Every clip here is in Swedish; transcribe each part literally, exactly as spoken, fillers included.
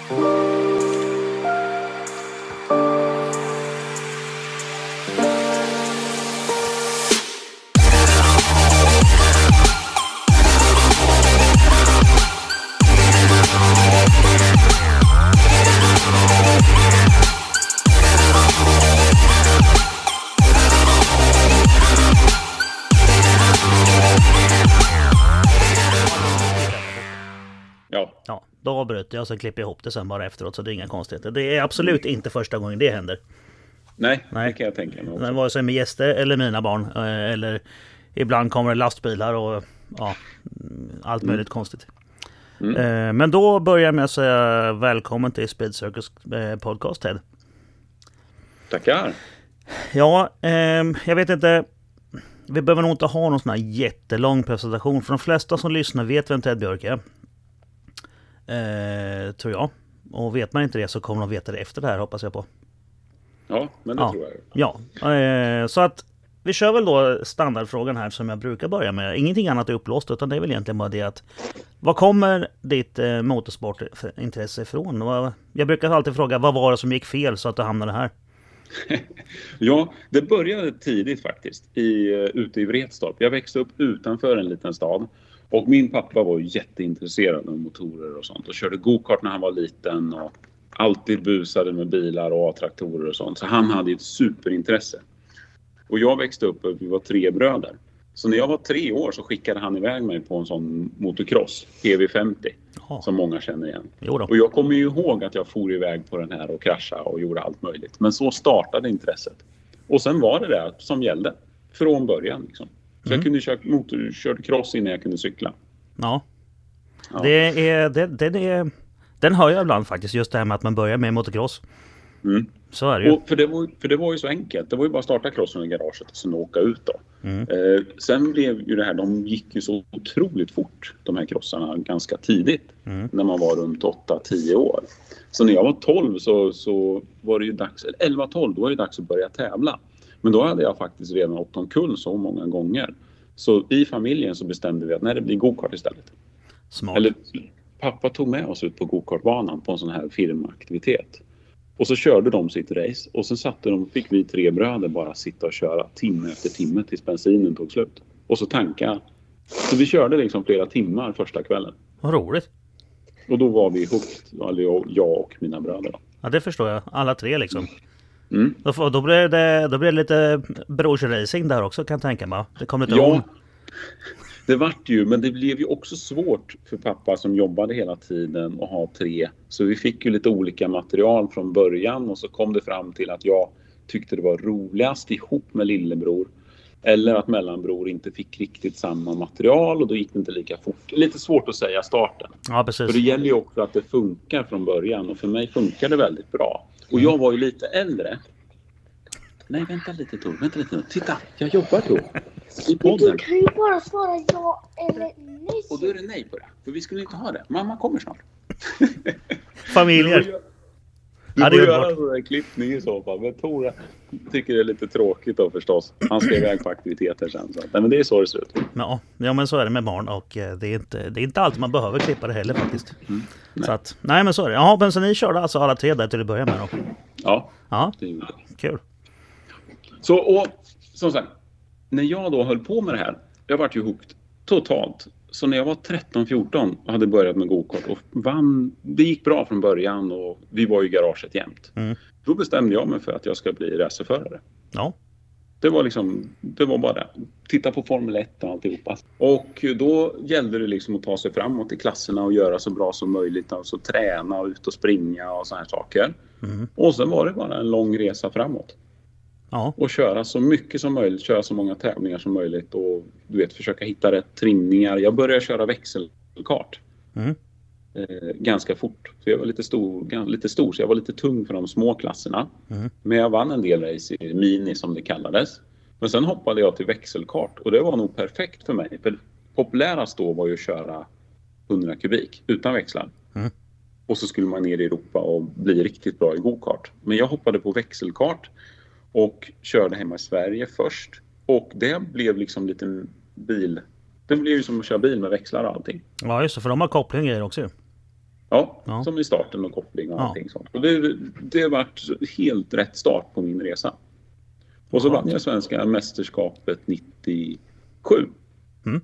Ja, då avbröt jag och så klipper jag ihop det sen bara efteråt, så det är inga konstigheter. Det är absolut inte första gången det händer. Nej, Nej. det kan jag tänka mig också. Men vare sig med gäster eller mina barn, eller ibland kommer det lastbilar och ja, allt möjligt mm. konstigt. Mm. Men då börjar jag med att säga välkommen till Speed Circus podcast, Ted. Tackar. Ja, jag vet inte. Vi behöver nog inte ha någon sån här jättelång presentation. För de flesta som lyssnar vet vem Ted Björk är. Eh, tror jag. Och vet man inte det så kommer de veta det efter det här, hoppas jag på. Ja, men det ja. tror jag. Ja, eh, så att vi kör väl då standardfrågan här som jag brukar börja med. Ingenting annat är upplåst, utan det är väl egentligen bara det att vad kommer ditt eh, motorsportintresse ifrån? Jag brukar alltid fråga, vad var det som gick fel så att du hamnade här? Ja, det började tidigt faktiskt i, ute i Vretstorp. Jag växte upp utanför en liten stad. Och min pappa var jätteintresserad av motorer och sånt. Och körde go-kart när han var liten. Och alltid busade med bilar och A-traktorer och sånt. Så han hade ett superintresse. Och jag växte upp och vi var tre bröder. Så när jag var tre år så skickade han iväg mig på en sån motocross. P V femtio. Aha. Som många känner igen. Och jag kommer ju ihåg att jag for iväg på den här och kraschade och gjorde allt möjligt. Men så startade intresset. Och sen var det det som gällde. Från början liksom. Så mm. jag kunde köra motor, körde cross innan jag kunde cykla. Ja. ja. Det är, det, det, det är, den hör jag ibland faktiskt, just det här med att man börjar med motocross. Mm. Så är det ju. Och för, det var, för det var ju så enkelt. Det var ju bara att starta crossen i garaget och sen åka ut då. Mm. Eh, sen blev ju det här, de gick ju så otroligt fort, de här crossarna, ganska tidigt. Mm. När man var runt åtta tio år. Så när jag var tolv så, så var det ju dags, eller elva tolv, då var det dags att börja tävla. Men då hade jag faktiskt redan åkt omkull så många gånger. Så i familjen så bestämde vi att nej, det blir go-kart istället. Smart. Eller pappa tog med oss ut på go-kartbanan på en sån här firmaaktivitet. Och så körde de sitt race. Och sen satte de, fick vi tre bröder bara sitta och köra timme efter timme tills bensinen tog slut. Och så tanka. Så vi körde liksom flera timmar första kvällen. Vad roligt. Och då var vi hooked, eller jag och mina bröder. Ja, det förstår jag. Alla tre liksom. Mm. Då, då, blir det, då blir det lite brorsracing där också, kan jag tänka mig. Det kom lite ja, om. Det vart ju, men det blev ju också svårt för pappa som jobbade hela tiden att ha tre. Så vi fick ju lite olika material från början och så kom det fram till att jag tyckte det var roligast ihop med lillebror. Eller att mellanbror inte fick riktigt samma material och då gick det inte lika fort. Lite svårt att säga starten. Ja, precis. För det gäller ju också att det funkar från början och för mig funkar det väldigt bra. Och jag var ju lite äldre. Nej, vänta lite Tor, vänta lite nu. Titta, jag jobbar då. I podden. Du kan ju bara svara ja eller nej. Och då är det nej på det. För vi skulle inte ha det. Mamma kommer snart. Familjer. Du får göra en klippning i så fall. Men Tor tycker det är lite tråkigt då förstås. Han ska iväg på aktiviteter sen. Så. Nej, men det är så det ser ut. Ja, ja, men så är det med barn. Och det är inte, det är inte alltid man behöver klippa det heller faktiskt. Mm. Nej. Så att, nej men så är det. Ja, men så ni körde alltså alla tre där till att börja med då? Ja, ja. Det gjorde det. Kul. Så, och som sagt, när jag då höll på med det här, jag var ju hooked totalt. Så när jag var tretton fjorton och hade börjat med go-kart och vann, det gick bra från början och vi var i garaget jämt. Mm. Då bestämde jag mig för att jag ska bli racerförare. Ja. Det var liksom, det var bara det. Titta på Formel ett och alltihopa. Och då gällde det liksom att ta sig framåt i klasserna och göra så bra som möjligt. Alltså träna och ut och springa och såna här saker. Mm. Och sen var det bara en lång resa framåt. Ja. Och köra så mycket som möjligt, köra så många tävlingar som möjligt och du vet, försöka hitta rätt trimningar. Jag började köra växelkart mm. eh, ganska fort. Så jag var lite stor, lite stor, så jag var lite tung för de små klasserna. Mm. Men jag vann en del race i mini som det kallades. Men sen hoppade jag till växelkart och det var nog perfekt för mig. För populärast då var ju att köra hundra kubik utan växlar. Mm. Och så skulle man ner i Europa och bli riktigt bra i go-kart. Men jag hoppade på växelkart. Och körde hemma i Sverige först. Och det blev liksom lite bil. Det blev ju som att köra bil med växlar och allting. Ja just det, för de har koppling grejer också. Ja, Ja. som i starten och koppling och Ja. allting sånt. Och det, det har varit helt rätt start på min resa. Och så Skönt. vann jag svenska mästerskapet nittiosju. Mm.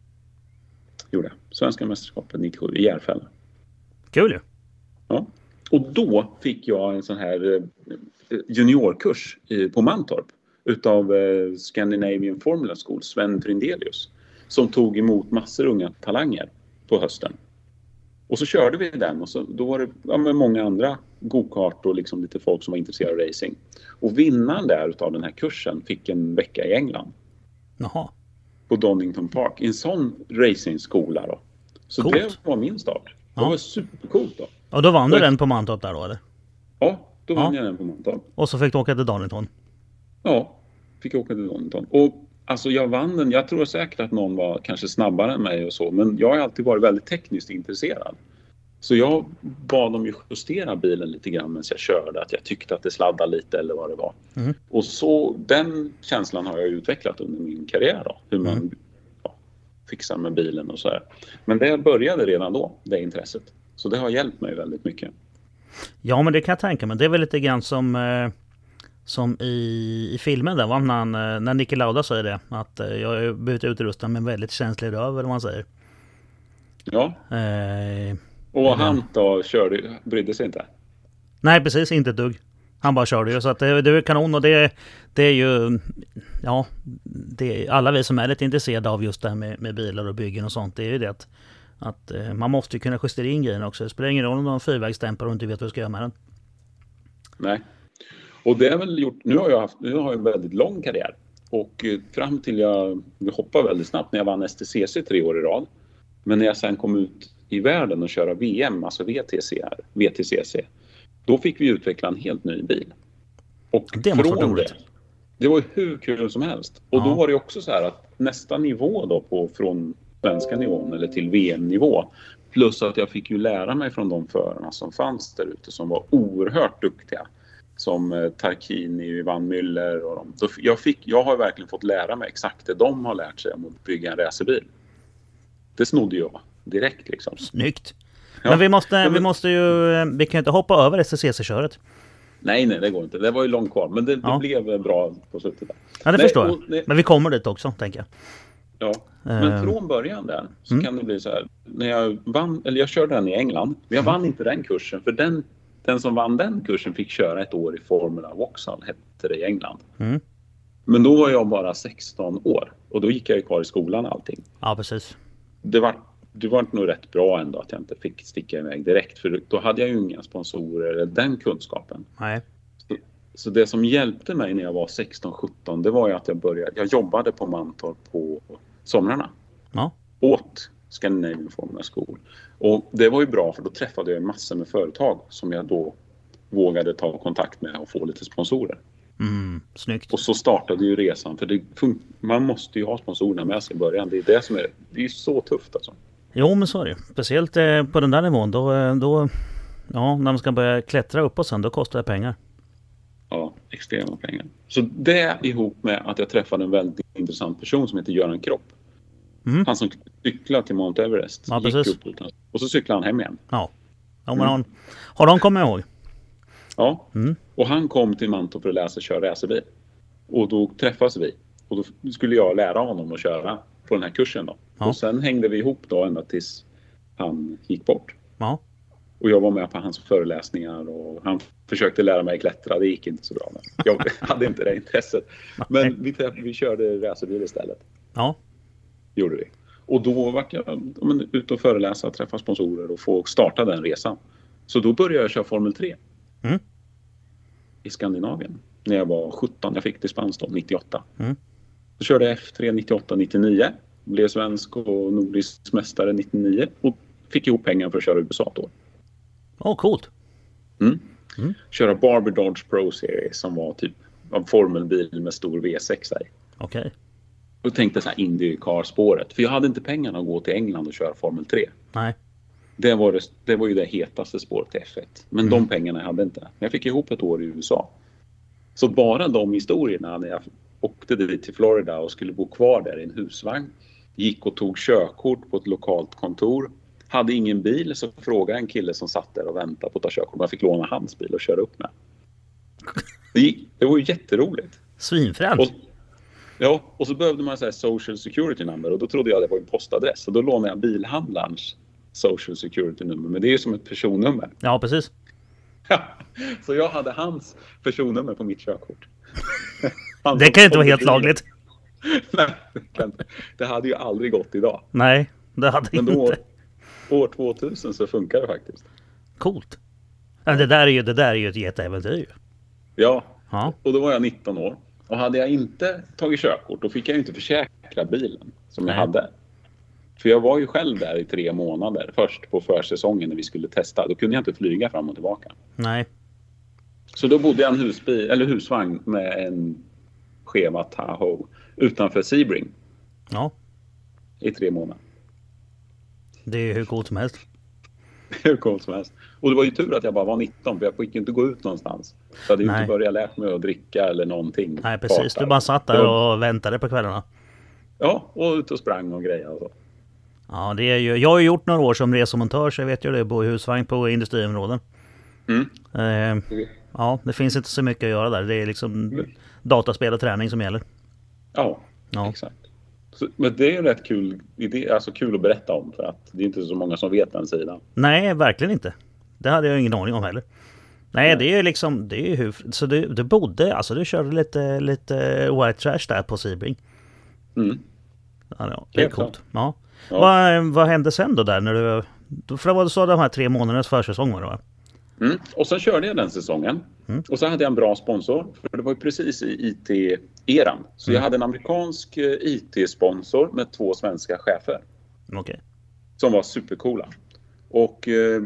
Gjorde jag. Svenska mästerskapet nittiosju i Järfälla. Kul ju. Ja. Och då fick jag en sån här eh, juniorkurs i, på Mantorp utav eh, Scandinavian Formula School, Sven Frindelius, som tog emot massor unga talanger på hösten. Och så körde vi den och så, då var det ja, med många andra go-kart och liksom lite folk som var intresserade av racing. Och vinnaren där utav den här kursen fick en vecka i England Jaha. på Donington Park i en sån racingskola då. Så Coolt. det var min start. Det Ja. var supercoolt då. Och då vann du Och- den på Mantorp där då eller? Ja, då vann Ja. jag den på Mantorp. Och så fick du åka till Donington. Ja, fick åka till Donington. Och alltså jag vann den. Jag tror säkert att någon var kanske snabbare än mig och så. Men jag har alltid varit väldigt tekniskt intresserad. Så jag bad dem ju justera bilen lite grann medan jag körde. Att jag tyckte att det sladdade lite eller vad det var. Mm. Och så den känslan har jag utvecklat under min karriär då. Hur man Mm. ja, fixar med bilen och så här. Men det började redan då, det intresset. Så det har hjälpt mig väldigt mycket. Ja men det kan jag tänka mig. Det är väl lite grann som, eh, som i, i filmen där va? När, han, eh, när Niki Lauda säger det. Att eh, jag har blivit utrustad med en väldigt känslig röv eller vad man säger. Ja, Eh, och han då körde, brydde sig inte. nej precis, inte ett dugg. Han bara körde ju. Så att det, det är kanon och det, det är ju... Ja, det, alla vi som är lite intresserade av just det här med, med bilar och byggen och sånt. Det är ju det att, att eh, man måste ju kunna justera in grejen också. Det spelar ingen roll om du har en fyrvägsdämpare och inte vet vad du ska göra med den. Nej. Och det är väl gjort, nu har jag haft, nu har jag en väldigt lång karriär. Och eh, fram till jag, jag hoppade väldigt snabbt när jag vann S T C C tre år i rad. Men när jag sen kom ut i världen och köra V M, alltså V T C här, V T C C. Då fick vi utveckla en helt ny bil. Och Det måste vara från roligt. det, det var ju hur kul som helst. Och Ja. då var det också så här att nästa nivå då på, från svenska nivån eller till V M-nivå. Plus att jag fick ju lära mig från de förarna som fanns där ute som var oerhört duktiga. Som eh, Tarquini, Ivan Müller och de. Då, jag, fick, jag har verkligen fått lära mig exakt det de har lärt sig om att bygga en racerbil. Det snodde jag direkt liksom. Snyggt! Ja. Men vi måste, Ja, men- vi måste ju... eh, Vi kan ju inte hoppa över S T C C-köret. Nej, nej, det går inte. Det var ju långt kvar. Men det, det Ja. blev bra på slutet där. Ja det Nej, förstår jag. och det- Men vi kommer dit också, tänker jag. Ja, men Ehm. från början där så Mm. kan det bli så här. När jag vann, eller jag körde den i England. Men jag vann inte den kursen. För den, den som vann den kursen fick köra ett år i Formula Vauxhall, hette det i England. Mm. Men då var jag bara sexton år. Och då gick jag ju kvar i skolan och allting. Ja precis. Det var, det var nog rätt bra ändå att jag inte fick sticka iväg direkt. För då hade jag ju inga sponsorer eller den kunskapen. Nej. Så, så det som hjälpte mig när jag var sexton sjutton, det var ju att jag började, jag jobbade på Mantorp på somrarna. Ja. Åt Scandinavian Formula School. Och det var ju bra för då träffade jag massor med företag som jag då vågade ta kontakt med och få lite sponsorer. Mm, snyggt. Och så startade ju resan, för det fun- man måste ju ha sponsorerna med sig i början. Det är det som är, det är ju så tufft alltså. Jo men så är det. Speciellt eh, på den där nivån. Då, eh, då, ja, när man ska börja klättra upp och sen då kostar det pengar. Ja, extrema pengar. Så det ihop med att jag träffade en väldigt intressant person som heter Göran Kropp. Mm. Han som cyklade till Mount Everest. Ja, gick precis. upp utan, och så cyklade han hem igen. Ja. Ja men Mm. har, har de kommit ihåg? Ja, Mm. och han kom till Mantorp för att lära sig köra racerbil. Och då träffades vi. Och då skulle jag lära honom att köra på den här kursen då. Ja. Och sen hängde vi ihop då ända tills han gick bort. Ja. Och jag var med på hans föreläsningar och han försökte lära mig klättra. Det gick inte så bra. Men jag hade inte det intresset. Men vi, träff- vi körde racerbil istället. Ja. Gjorde vi. Och då var jag ja, men, ute och föreläsa, träffa sponsorer och få starta den resan. Så då började jag köra Formel tre. Mm. I Skandinavien. När jag var sjutton. Jag fick dispens då, nittioåtta. Mm. Så körde jag F tre nittioåtta nittionio. Blev svensk och nordisk mästare nittionio. Och fick ihop pengar för att köra U S A då. Åh oh, coolt. Mm. Mm. Köra Barber Dodge Pro Series som var typ en formelbil med stor V sex i. Okej. Och tänkte så här IndyCar-spåret. För jag hade inte pengarna att gå till England och köra Formel tre. Nej. Det var, det, det var ju det hetaste spåret till F ett. Men de pengarna jag hade inte. Men jag fick ihop ett år i U S A. Så bara de historierna när jag åkte dit till Florida och skulle bo kvar där i en husvagn. Gick och tog körkort på ett lokalt kontor. Hade ingen bil, så frågade en kille som satt där och väntade på att ta körkort. Man fick låna hans bil och köra upp med. Det, gick, det var ju jätteroligt. Svinfränt. Och, ja, och så behövde man säga social security number. Och då trodde jag det var en postadress. Och då lånade jag bilhandlarens social security nummer. Men det är ju som ett personnummer. Ja, precis. Så jag hade hans personnummer på mitt körkort. Det kan inte vara helt lagligt. Nej, det, kan inte. Det hade ju aldrig gått idag. Nej, det hade Men då, inte. år tvåtusen så funkar det faktiskt. Coolt. Ja, det där är ju, det där är ju ett jätteäventyr ju. Ja, Ja. Och då var jag nitton år. Och hade jag inte tagit körkort, då fick jag ju inte försäkra bilen som jag Nej. hade. För jag var ju själv där i tre månader. Först på försäsongen när vi skulle testa. Då kunde jag inte flyga fram och tillbaka. Nej. Så då bodde jag i en husbil, eller husvagn med en Cheva Tahoe utanför Sebring Ja, i tre månader. det är ju hur coolt som helst. Hur coolt som helst. Och det var ju tur att jag bara var nitton, för jag fick inte gå ut någonstans. Så jag hade ju Nej. inte börjat lärt mig att dricka eller någonting. Nej, precis. Parta. Du bara satt där och väntade på kvällarna. Ja, och ut och sprang och grejer och så. Ja, det är ju, jag har ju gjort några år som resemontör, så jag vet ju det. Bo i husvagn på industriområden. Mm. Eh, ja, det finns inte så mycket att göra där. Det är liksom Mm. dataspel och träning som gäller. Ja, Ja. exakt. Så, men det är ju rätt kul, idé, alltså kul att berätta om, för att det är inte så många som vet den sidan. Nej, verkligen inte. Det hade jag ingen aning om heller. Nej, Nej. det är ju liksom, det är ju hur, så du, du bodde, alltså du körde lite, lite white trash där på Sebring. Mm. Ja, ja, det är Helt coolt. klart. Ja. Ja. Vad, vad hände sen då där när du, då- för det var så de här tre månadernas försäsong var det, va? Mm. Och sen körde jag den säsongen. Mm. Och så hade jag en bra sponsor. För det var ju precis i I T-eran. Så Mm. jag hade en amerikansk eh, I T-sponsor med två svenska chefer. Okej. Som var supercoola. Och eh,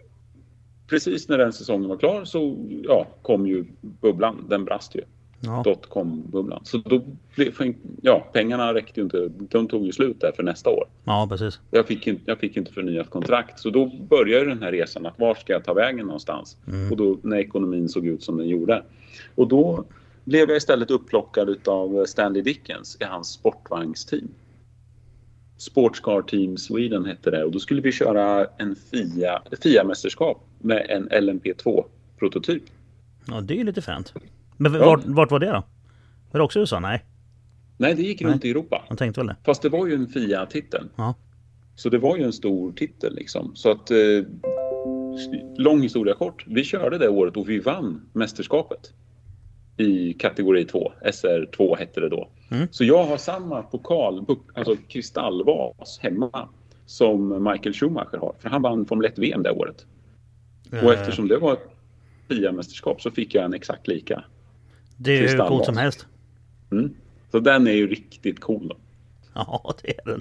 precis när den säsongen var klar så ja, kom ju bubblan. Den brast ju. Ja. Dotcom-bubblan. Så då blev, ja, pengarna räckte ju inte. De tog ju slut där för nästa år. Ja, precis. Jag fick, inte, jag fick inte förnyat kontrakt. Så då började den här resan. Att var ska jag ta vägen någonstans? Mm. Och då när ekonomin såg ut som den gjorde. Och då blev jag istället upplockad av Stanley Dickens i hans sportvagnsteam. Sportscar Team Sweden hette det. Och då skulle vi köra en FIA, FIA-mästerskap med en L M P två-prototyp. Ja, det är ju lite fränt. Men Ja. vart, vart var det då? Var det också U S A? Nej, Nej, det gick Nej. runt i Europa. jag tänkte väl det. Fast det var ju en FIA-titel. Ja. Så det var ju en stor titel liksom. Så att, eh, lång historia kort. Vi körde det året och vi vann mästerskapet. I kategori två. S R två hette det då. Mm. Så jag har samma pokal, alltså kristallvas hemma som Michael Schumacher har. För han vann Formel ett V M det året. Och Eh, eftersom det var ett FIA-mästerskap så fick jag en exakt lika. det är ju hur kristallvas. coolt som helst. Mm. Så den är ju riktigt cool då. Ja, det är den.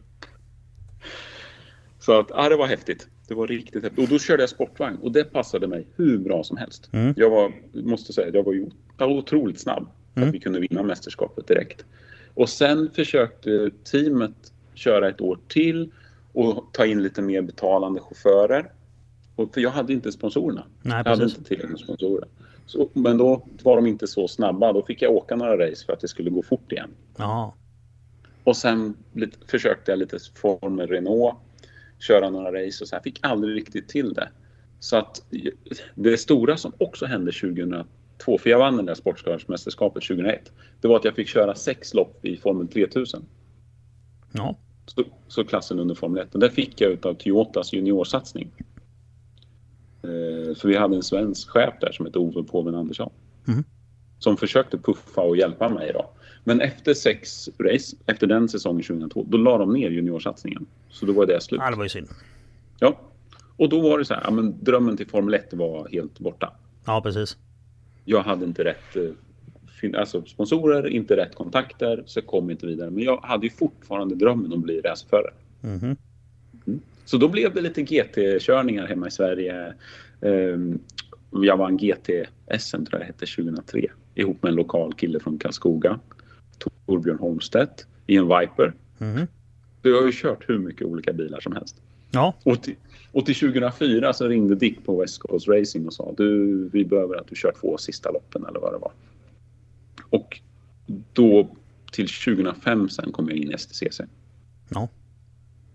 Så att, ja, det var häftigt. Det var riktigt häftigt. Och då körde jag sportvagn. Och det passade mig hur bra som helst. Mm. Jag var, måste säga, jag var ju jag var otroligt snabb. Mm. Att vi kunde vinna mästerskapet direkt. Och sen försökte teamet köra ett år till. Och ta in lite mer betalande chaufförer. Och, för jag hade inte sponsorerna. Nej, Jag hade precis. inte tillräckligt med sponsorer. Så, men då var de inte så snabba. Då fick jag åka några race för att det skulle gå fort igen. Ja. Och sen lite, försökte jag lite form med Renault. Köra några race och så här. Fick aldrig riktigt till det. Så att det stora som också hände tjugohundratvå. För jag vann den där sportskarsmästerskapet tjugohundraett. Det var att jag fick köra sex lopp i Formel tre tusen. Ja. Så, så klassen under Formel ett. Och det fick jag utav Toyotas juniorsatsning. Eh, för vi hade en svensk chef där som hette Ove Påven Andersson. Mm. Som försökte puffa och hjälpa mig då. Men efter sex race, efter den säsongen tjugohundratvå, då la de ner juniorsatsningen. Så då var det slut. Ja, det var ju synd. Ja. Och då var det så här, ja, men drömmen till Formel ett var helt borta. Ja, precis. Jag hade inte rätt eh, fin- alltså sponsorer, inte rätt kontakter, så jag kom inte vidare. Men jag hade ju fortfarande drömmen om att bli racerförare. Mhm. Så då blev det lite G T-körningar hemma i Sverige. Ehm, Jag vann G T-S M tror jag det hette tjugohundratre. Ihop med en lokal kille från Karlskoga. Torbjörn Holmstedt i en Viper. Mhm. Så jag har ju kört hur mycket olika bilar som helst. Ja. Och till, och till tjugohundrafyra så ringde Dick på West Coast Racing och sa du, vi behöver att du kör två sista loppen eller vad det var. Och då till tjugohundrafem sen kom jag in i S T C C. Ja.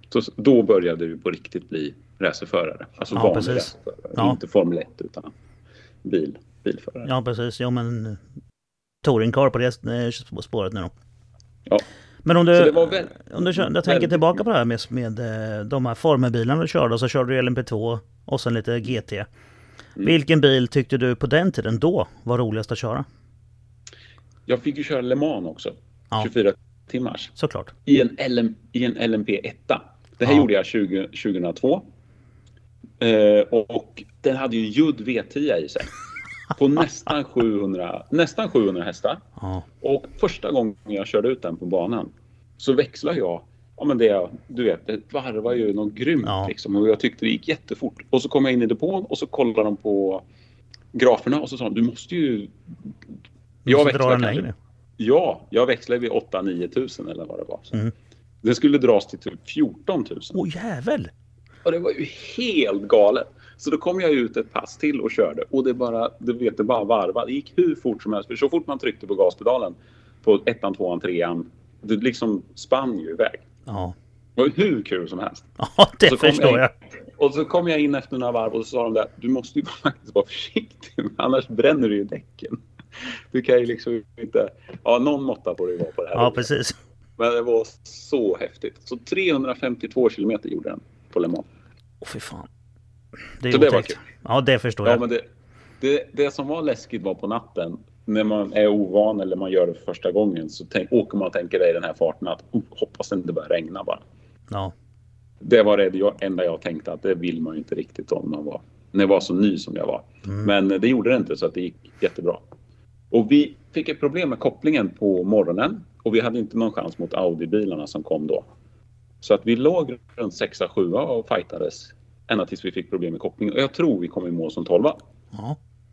Så då började du på riktigt bli racerförare. Alltså Ja, vanlig precis. racerförare. Ja. Inte Formel ett utan bil, bilförare. Ja, precis. Ja, men touringcar på det eh, spåret nu då. Ja. Men om Så du, det var väl, om du kör, jag tänker väldigt- tillbaka på det här med, med eh, de här formelbilarna du körde, och så körde du L M P två och sen lite G T. Mm. Vilken bil tyckte du på den tiden då var roligast att köra? Jag fick ju köra Le Mans också. Ja. tjugofyra timmars. Såklart. I en, L M, i en L M P ett. Det här Ja. gjorde jag tjugo, tjugohundratvå. Eh, och den hade ju en Judd V tio i sig. På nästan sjuhundra, nästan sjuhundra hästar. Ja. Och första gången jag körde ut den på banan så växlade jag. Ja, men det, du vet, det varvar ju något grymt Ja. liksom. Och jag tyckte det gick jättefort. Och så kom jag in i depån och så kollade de på graferna och så sa de, du måste ju... Du Jag måste dra växlar den kanske. längre. Ja, jag växlade vid åtta nio tusen eller vad det var. Mm. Det skulle dras till typ fjorton tusen. Åh jävel! Och det var ju helt galet. Så då kom jag ut ett pass till och körde. Och det bara, du vet, det bara varva. Det gick hur fort som helst. För så fort man tryckte på gaspedalen på ettan, tvåan, trean. Det liksom spann ju iväg. Ja, Det var hur kul som helst. ja det Så kom förstår jag. Och så kom jag in efter några varv och så sa de där, du måste ju faktiskt vara försiktig. Annars bränner du ju däcken. Du kan ju liksom inte... Ja, någon måtta får det ju vara på det här. Ja, precis. Men det var så häftigt. Så trehundrafemtiotvå kilometer gjorde den på Le Mans. Åh fy fan. Det är Så det var otäckt. kul. Ja, det förstår Ja, jag. men det, det, det som var läskigt var på natten. När man är ovan eller man gör det för första gången så tänk, åker man och tänker dig i den här farten att oh, hoppas det inte börjar regna bara. Ja. Det var det jag, enda jag tänkte att det vill man ju inte riktigt om man var, när jag var så ny som jag var. Mm. Men det gjorde det inte så att det gick jättebra. Och vi fick ett problem med kopplingen på morgonen och vi hade inte någon chans mot Audi-bilarna som kom då. Så att vi låg runt sex sju och fightades ända tills vi fick problem med kopplingen. Och jag tror vi kom i mål som tolva. Ja.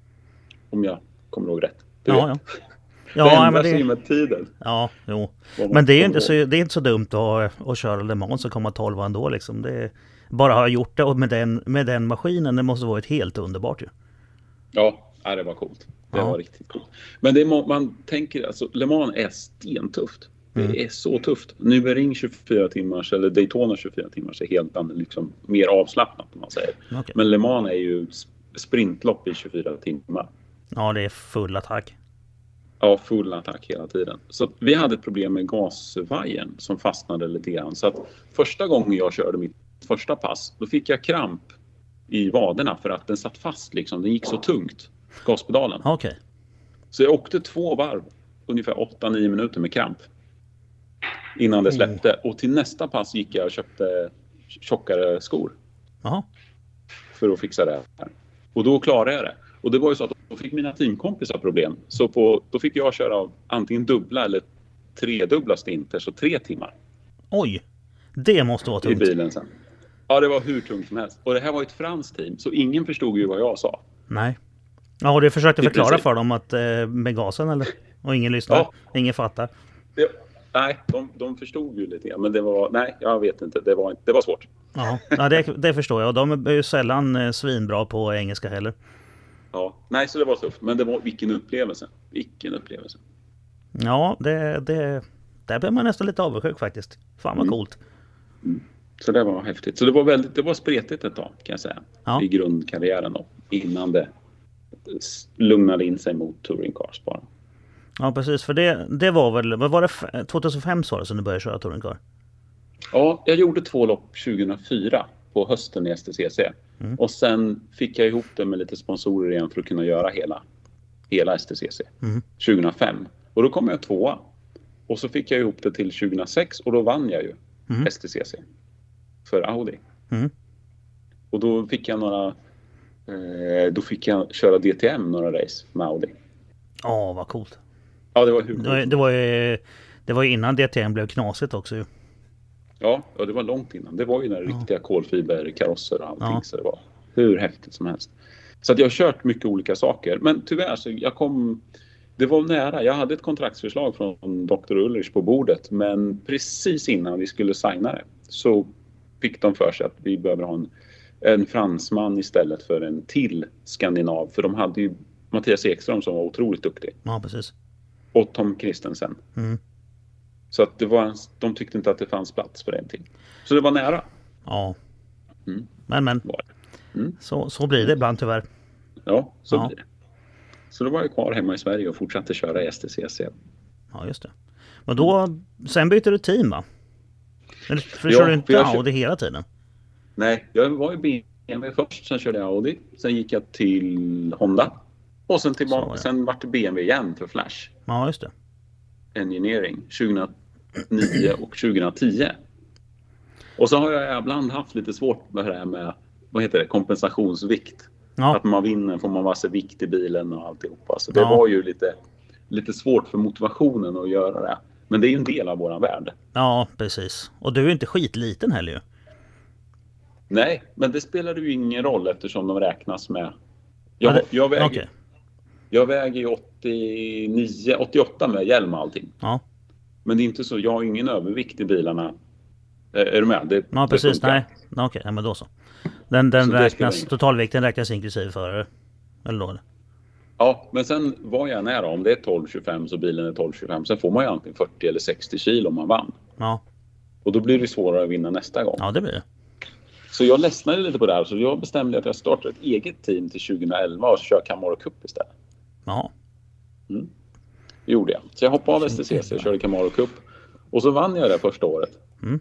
Om jag kommer ihåg rätt. Du Ja, vet. ja. Det Ja, ändrar men sig det, med tiden. ja, jo. Vad man Men det är ju kommer inte ihåg. så, det är inte så dumt att, att köra Le Mans och komma tolva ändå liksom. Det är, bara ha gjort det och med den, med den maskinen, det måste varit helt underbart ju. Ja, ja, det var coolt. Det Ja. var riktigt coolt. Men det är, må- man tänker, alltså Le Mans är stentufft. Det Mm. är så tufft. Nürburgring tjugofyra timmars eller Daytona tjugofyra timmars är helt annorlunda, liksom mer avslappnat om man säger. Okej. Men Le Mans är ju s- sprintlopp i tjugofyra timmar. Ja, det är full attack. Ja, full attack hela tiden. Så att vi hade ett problem med gasvajern som fastnade lite grann. Så att första gången jag körde mitt första pass, då fick jag kramp i vaderna för att den satt fast liksom. Den gick så tungt, gaspedalen. Okej. Så jag åkte två varv, ungefär åtta nio minuter med kramp. Innan det släppte. Och till nästa pass gick jag och köpte tjockare skor Jaha. för att fixa det här. Och då klarade jag det. Och det var ju så att då fick mina teamkompisar problem. Så på, då fick jag köra antingen dubbla eller tredubbla stinter, så tre timmar Oj. Det måste vara i tungt. bilen sen. Ja, det var hur tungt som helst. Och det här var ett franskt team, så ingen förstod ju vad jag sa. Nej. Ja, och du försökte I förklara princip. för dem att eh, med gasen eller? Och ingen lyssnar. Ja. Ingen fattar. Det, nej, de, de förstod ju lite grann. Men det var, nej, jag vet inte. Det var, det var svårt. Ja, ja det, det förstår jag. Och de är ju sällan eh, svinbra på engelska heller. Ja, nej, så det var tufft. Men det var, vilken upplevelse. Vilken upplevelse. Ja, det, det, där blir man nästan lite avundsjuk faktiskt. Fan vad Mm. coolt. Så det var häftigt. Så det var väldigt, det var spretigt ett tag kan jag säga. Ja. I grundkarriären då. Innan det s- lugnade in sig mot touring cars bara. Ja, precis. För det, det var väl, vad var det, f- tjugohundrafem sa det som du började köra touringcar? Ja, jag gjorde två lopp tjugohundrafyra på hösten i S T C C. Mm. Och sen fick jag ihop det med lite sponsorer igen för att kunna göra hela, hela S T C C. Mm. tjugohundrafem. Och då kom jag tvåa. Och så fick jag ihop det till tjugohundrasex och då vann jag ju Mm. S T C C. För Audi. Mm. Och då fick jag några... Eh, då fick jag köra D T M några race med Audi. Ja, vad coolt. Ja, det var hur Det var, coolt. det var ju det var ju innan D T M blev knasigt också ju. Ja, ja, det var långt innan. Det var ju några Ja. riktiga kolfiberkarosser och allting. Ja. Så det var hur häftigt som helst. Så att jag har kört mycket olika saker. Men tyvärr så jag kom... Det var nära. Jag hade ett kontraktsförslag från doktor Ulrich på bordet. Men precis innan vi skulle signa det så fick de för sig att vi behöver ha en, en fransman istället för en till skandinav. För de hade ju Mattias Ekström som var otroligt duktig. Ja, precis. Och Tom Kristensen. Mm. Så att det var, de tyckte inte att det fanns plats för en till. Så det var nära. Ja. Mm. Men men. Mm. Så, så blir det ibland tyvärr. Ja, så Ja. blir det. Så då var jag kvar hemma i Sverige och fortsatte köra i S T C C. Ja, just det. Men då, sen byter du team, va? Eller för du Ja, kör du för inte jag kör- Audi hela tiden? Nej, jag var i B M W först, sen körde jag Audi. Sen gick jag till Honda. Och sen, Så tillbaka, var det. sen vart det B M W igen för Flash Ja, just det. Engineering tjugohundranio och tjugohundratio. Och så har jag ibland haft lite svårt med det här med, vad heter det, kompensationsvikt. Ja, Att man vinner får man massa vikt i bilen och alltihopa. Så det Ja. var ju lite, lite svårt för motivationen att göra det. Men det är ju en del av våran värld. ja, precis. Och du är inte skitliten heller ju. Nej, men det spelar ju ingen roll eftersom de räknas med. Ja, Jag, det- jag, väger, Okej. jag väger ju åttionio, åttioåtta med hjälm och allting. Ja. Men det är inte så, jag har ingen övervikt i bilarna. Eh, Är du med? Det, Ja, det precis. funkar. Nej. Ja, Okej, ja, men då så. Den, den Så det spelar räknas, ingen- totalvikten räknas inklusive förare. Eller då? eller? Ja, men sen var jag nära. Om det är tolv tjugofem så bilen är tolv tjugofem. Sen får man ju antingen fyrtio eller sextio kilo om man vann. Ja. Och då blir det svårare att vinna nästa gång. Ja, det blir det. Så jag ledsnade lite på det här. Så jag bestämde att jag startar ett eget team till tjugoelva och kör Camaro Cup istället. Ja. Det gjorde jag. Så jag hoppade av S T C C och körde Camaro Cup. Och så vann jag det första året. Mm.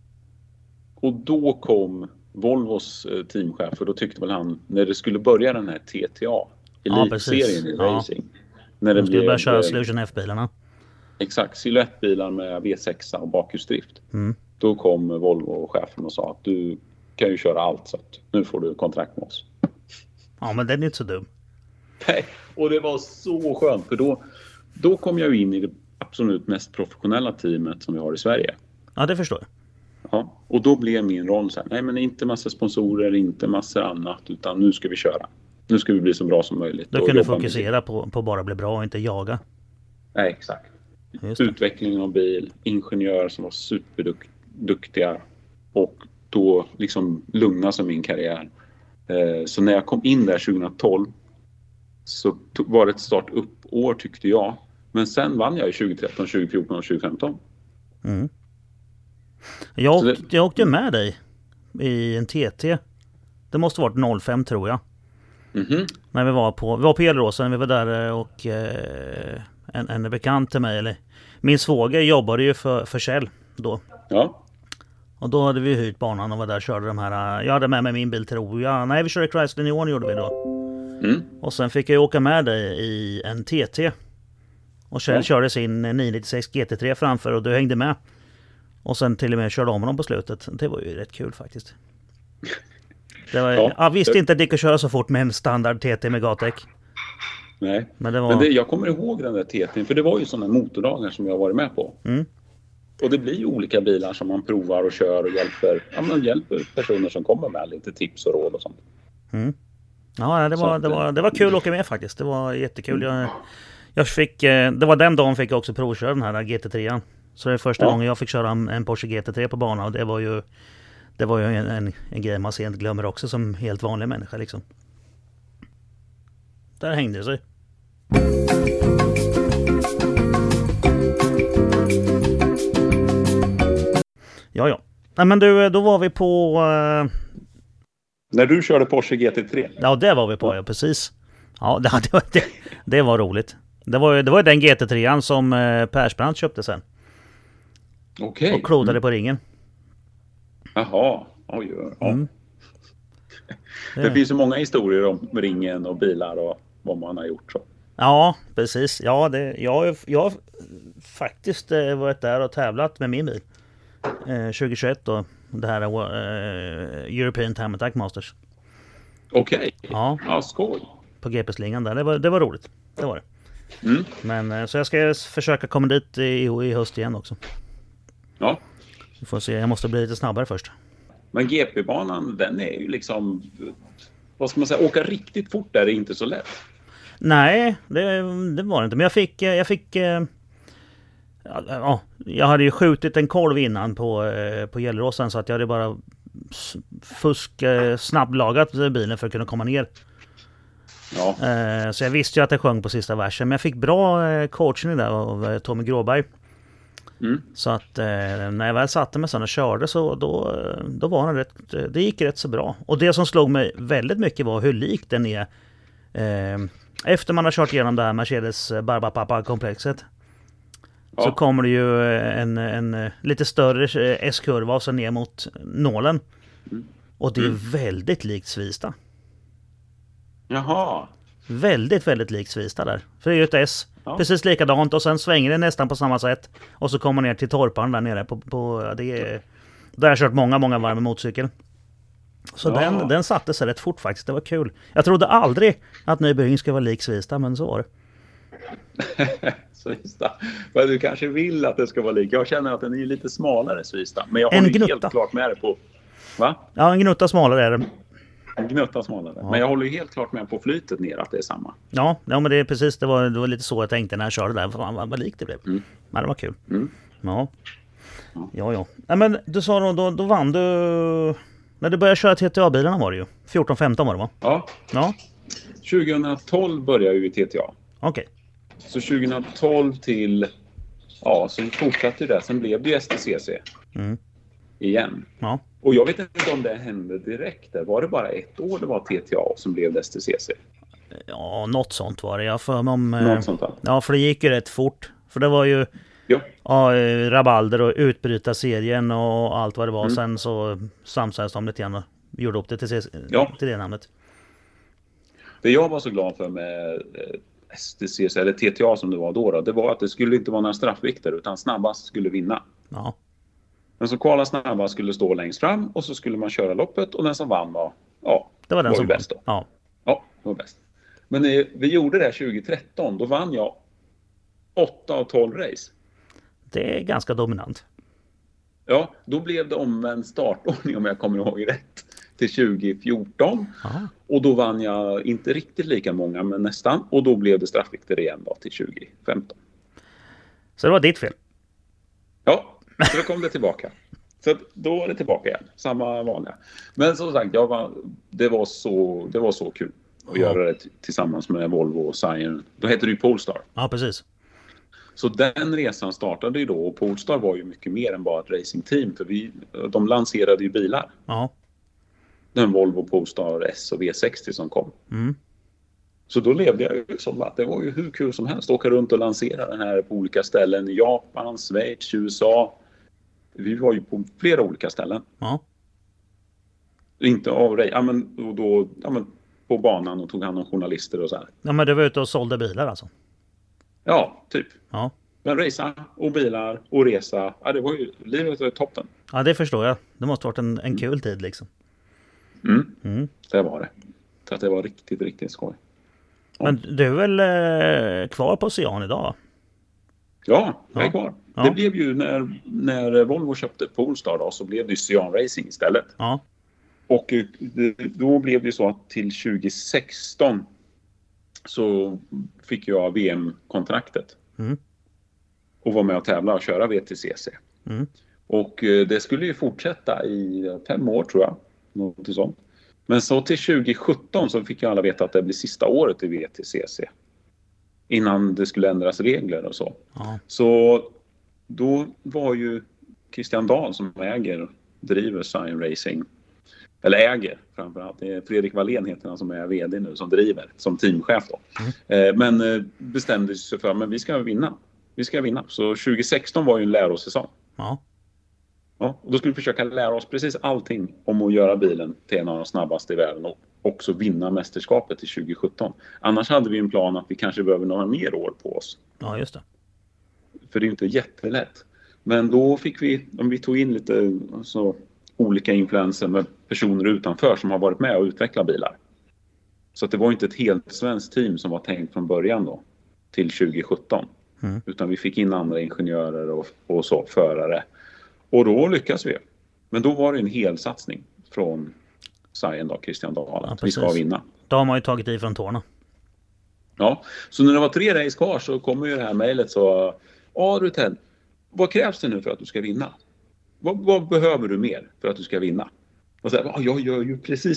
Och då kom Volvos eh, teamchef. Och då tyckte väl han, när det skulle börja den här T T A, Ja, elitserien precis. i Ja. racing. När det De skulle blev, börja köra eh, Solution F-bilarna. exakt, silhuettbilar med V sex och bakhjulsdrift. Mm. Då kom Volvo-chefen och sa att du kan ju köra allt så att nu får du kontrakt med oss. Ja, men den är inte så dum. Nej, och det var så skönt för då, då kom jag ju in i det absolut mest professionella teamet som vi har i Sverige. Ja, det förstår jag. Ja, och då blev min roll så här, nej men inte massa sponsorer, inte massa annat, utan nu ska vi köra. Nu ska vi bli så bra som möjligt. Du och kunde jobba med fokusera på, på bara bli bra och inte jaga. det. Nej, exakt. Just det. Utvecklingen av bil, ingenjörer som var superduktiga och då liksom lugna sig min karriär. Eh, Så när jag kom in där tjugotolv så tog- var det ett start upp år tyckte jag. Men sen vann jag i tjugotretton, tjugofjorton och tjugofemton. Mm. Jag, Så det- åkte, jag åkte med dig i en T T. Det måste varit noll fem tror jag. Mhm. När vi var på, vi var på Gelleråsen, vi var där och eh, en, en bekant till mig, eller min svåger jobbade ju för, för Shell då. Ja, Och då hade vi hyrt banan och var där och körde de här, jag hade med mig min bil tror jag. Nej, vi körde Chrysler Neon gjorde vi då. mm. Och sen fick jag åka med dig i en T T. Och Shell Ja. körde sin niohundranittiosex G T tre framför och du hängde med. Och sen till och med körde om dem på slutet. Det var ju rätt kul faktiskt. Det var, Ja. jag visste inte att det gick att köra så fort med en standard T T med gatdäck. nej. Men det var... Men det, jag kommer ihåg den där T T:n, för det var ju sådana motordagar som jag har varit med på. Mm. Och det blir ju olika bilar som man provar och kör och hjälper, ja, man hjälper personer som kommer med lite tips och råd och sånt. Mm. Ja, det Så var, att, det, var, det var kul att åka med faktiskt. Det var jättekul. Jag, jag fick, eh, det var den dagen fick jag också provköra den här G T tre. Så det är första Ja. gången jag fick köra en, en Porsche G T tre på banan. Och det var ju, det var ju en, en, en grej man sent glömmer också som helt vanlig människa liksom. Där hängde det sig. Ja, ja. Nej, men du, då var vi på... eh, När du körde Porsche G T tre? Ja, det var vi på, ja, precis. Ja, det, det, var- det, det var roligt. Det var ju det var ju den G T tre som eh, Persbrandt köpte sen. Okej. Och klodade på ringen. Jaha, oj, oj, ja. Mm. Det finns ju många historier om ringen och bilar och vad man har gjort. Så. Ja, precis. Ja, det, jag, har ju- jag har faktiskt eh, varit där och tävlat med min bil. Eh, tjugohundratjugoett då. Det här eh, European Time Attack Masters. Okej, Ja, ja, skoj. på G P-slingan där. Det var, det var roligt. Det var det. Mm. Men eh, så jag ska försöka komma dit i, i höst igen också. Ja. Vi får se. Jag måste bli lite snabbare först. Men G P-banan, den är ju liksom, vad ska man säga, åka riktigt fort där är inte så lätt. Nej, det, det var det inte. Men jag fick... Jag fick eh, ja, ja, jag hade ju skjutit en kolv innan på, eh, på Gelleråsen så att jag hade bara s- fusk eh, snabblagat bilen för att kunna komma ner. Ja, Eh, så jag visste ju att det sjöng på sista versen. Men jag fick bra eh, coachning där av eh, Tommy Gråberg. Mm. Så att eh, när jag väl satte mig sen och körde så då, då var den rätt, det gick rätt så bra. Och det som slog mig väldigt mycket var hur lik den är eh, efter man har kört igenom det här Mercedes Barbapapa-komplexet. Ja. Så kommer det ju en, en lite större S-kurva och så ner mot nålen. Mm. Och det är Mm. väldigt likt Svista. Jaha. Väldigt, väldigt likt Svista där. För det är ju ett S. Ja. Precis likadant och sen svänger det nästan på samma sätt. Och så kommer man ner till torpan där nere på... på det är, där har jag kört många, många varv med motorcykel. Så Ja. den, den satte sig rätt fort faktiskt. Det var kul. Jag trodde aldrig att Nürburgring skulle vara lik Svista, men så var det. Svista. Men du kanske vill att det ska vara lika. Jag känner att den är lite smalare, Svista. Men jag En håller gnutta. helt klart med dig på... Va? Ja, en gnutta smalare är det. En gnutta smalare. Ja. Men jag håller ju helt klart med på flytet ner att det är samma. Ja, ja men det är precis. Det var, det var lite så jag tänkte när jag körde där. Fan, vad, vad likt det blev. Mm. Men det var kul. Mm. Ja. Ja. Ja, ja. Nej, men du sa då, då, då vann du... När du började köra T T A-bilarna var det ju. fjorton femton var det va? Ja. Ja, tjugohundratolv började jag ju i T T A. okej. Så tjugohundratolv till... Ja, så fortsatte det. Sen blev det ju S T C C Mm. igen. Ja. Och jag vet inte om det hände direkt. Där. Var det bara ett år det var T T A som blev det S T C C? Ja, något sånt var det. Jag för mig om... eh, Något sånt där. Ja, för det gick ju rätt fort. För det var ju Ja. ja, eh, rabalder och utbryta serien och allt vad det var. Mm. Sen så samsades de lite grann och gjorde upp det till, C- Ja. till det namnet. Det jag var så glad för med eh, S T C C, eller T T A som det var då, då, det var att det skulle inte vara några straffvikter utan snabbast skulle vinna. Ja, Den som kvalade snabbast skulle stå längst fram och så skulle man köra loppet och den som vann var, ja, det var den var som ju vann. bäst då. Ja, Ja, det var bäst. Men eh, vi gjorde det tjugohundratretton, då vann jag åtta av tolv race. det är ganska dominant. Ja, då blev det omvänd startordning om jag kommer ihåg rätt till tjugofjorton. Aha. Och då vann jag inte riktigt lika många men nästan. Och då blev det straffvikter igen då till tjugofemton. Så det var ditt fel. Ja, så då kom det tillbaka. Så att då var det tillbaka igen. Samma vanliga. Men som sagt, jag var, det, var så, det var så kul att Ja. göra det t- tillsammans med Volvo och Scion. Då hette det ju Polestar. Ja, precis. Så den resan startade ju då och Polestar var ju mycket mer än bara ett racingteam. För vi, de lanserade ju bilar. Ja. Den Volvo Polestar S och V sextio som kom. Mm. Så då levde jag ju som att det var ju hur kul som helst. Åka runt och lansera den här på olika ställen. I Japan, Schweiz, U S A. Vi var ju på flera olika ställen. Ja. Inte av ja, men, och då, ja, men, på banan och tog hand om journalister och så här. Ja, men du var ute och sålde bilar alltså. Ja, typ. Ja. Men resa och bilar och resa. Ja, det var ju, livet var ju toppen. Ja, det förstår jag. Det måste ha varit en, en kul tid liksom. Mm, Mm. det var det. Så att det var riktigt, riktigt skoj. Ja. Men du är väl eh, kvar på Cyan idag va? Ja, jag är Ja. kvar. Ja. Det blev ju när, när Volvo köpte Polestar då, så blev det ju Cyan Racing istället. Ja. Och eh, det- då blev det ju så att till tjugosexton så fick jag V M-kontraktet. Mm. Och var med och tävla och köra V T C C. Mm. Och eh, det skulle ju fortsätta i eh, fem år tror jag. Något sånt. Men så till tjugosjutton så fick ju alla veta att det blir sista året i V T C C. Innan det skulle ändras regler och så. Ja. Så då var ju Christian Dahl som äger, driver Cyan Racing. Eller äger framförallt. Det är Fredrik Wallén heter han som är vd nu som driver som teamchef då. Mm. Eh, men eh, bestämde sig för att vi ska vinna. Vi ska vinna. Så tjugosexton var ju en lärosäsong. Ja. Ja, och då skulle vi försöka lära oss precis allting om att göra bilen till en av de snabbaste i världen och också vinna mästerskapet till tjugosjutton. Annars hade vi en plan att vi kanske behöver några mer år på oss. Ja, just det. För det är inte jättelätt. Men då fick vi, om vi tog in lite alltså, olika influenser med personer utanför som har varit med och utvecklat bilar. Så att det var inte ett helt svenskt team som var tänkt från början då till tjugosjutton. Mm. Utan vi fick in andra ingenjörer och, och så, förare. Och då lyckas vi. Men då var det en hel satsning från Cyan då, Christian Dahl, Ja, att vi ska precis. vinna. Då har man ju tagit i från tårna. Ja, så när det var tre race kvar så kommer ju det här mejlet så, ja Rutel, vad krävs det nu för att du ska vinna? Vad, vad behöver du mer för att du ska vinna? Och så här, ja, jag gör ju precis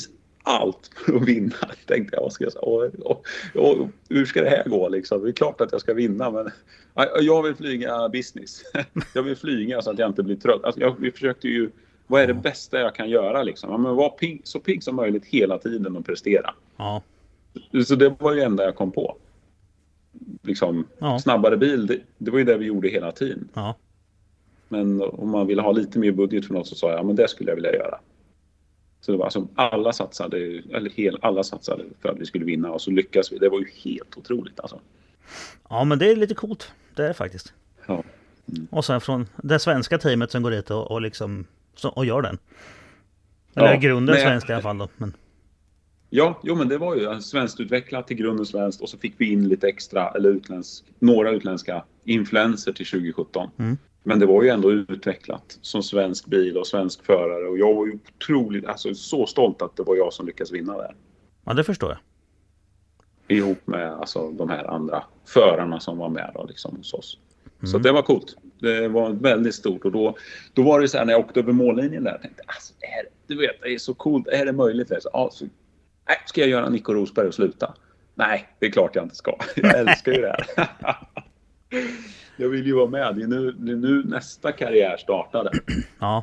allt för att vinna. Tänkte jag, vad ska jag säga? Och, och, och, hur ska det här gå liksom? Det är klart att jag ska vinna, men jag vill flyga business. Jag vill flyga så att jag inte blir trött. Alltså jag, vi försökte ju, vad är det bästa jag kan göra liksom? Ja, men var pig, så pigg som möjligt hela tiden och prestera. Ja. Så det var ju det enda jag kom på. Liksom, ja. snabbare bil, det, det var ju det vi gjorde hela tiden. Ja. Men om man ville ha lite mer budget för något så sa jag, ja men det skulle jag vilja göra. Så det var alltså, alla satsade, eller hel, alla satsade för att vi skulle vinna och så lyckas vi. Det var ju helt otroligt alltså. Ja, men det är lite coolt. Det är det faktiskt. Ja. Mm. Och sen från det svenska teamet som går dit och, och liksom så, och gör den. Eller ja, grunden men, svenska i alla fall då. Men... Ja, jo men det var ju svenskt utvecklat till grunden svenskt och så fick vi in lite extra, eller utländsk, några utländska influenser till tjugo sjutton. Mm. Men det var ju ändå utvecklat som svensk bil och svensk förare. Och jag var ju otroligt, alltså så stolt att det var jag som lyckades vinna där. Ja, det förstår jag. Ihop med alltså, de här andra förarna som var med då, liksom, hos oss. Mm. Så det var coolt. Det var väldigt stort. Och då, då var det så här när jag åkte över mållinjen där. Jag tänkte, alltså, är, du vet, det är så coolt. Är det möjligt? Så, ja, så, nej, ska jag göra Nico Rosberg och sluta? Nej, det är klart jag inte ska. Jag älskar ju det här. Jag vill ju vara med. Det är nu, det är nu nästa karriär startade. Ja.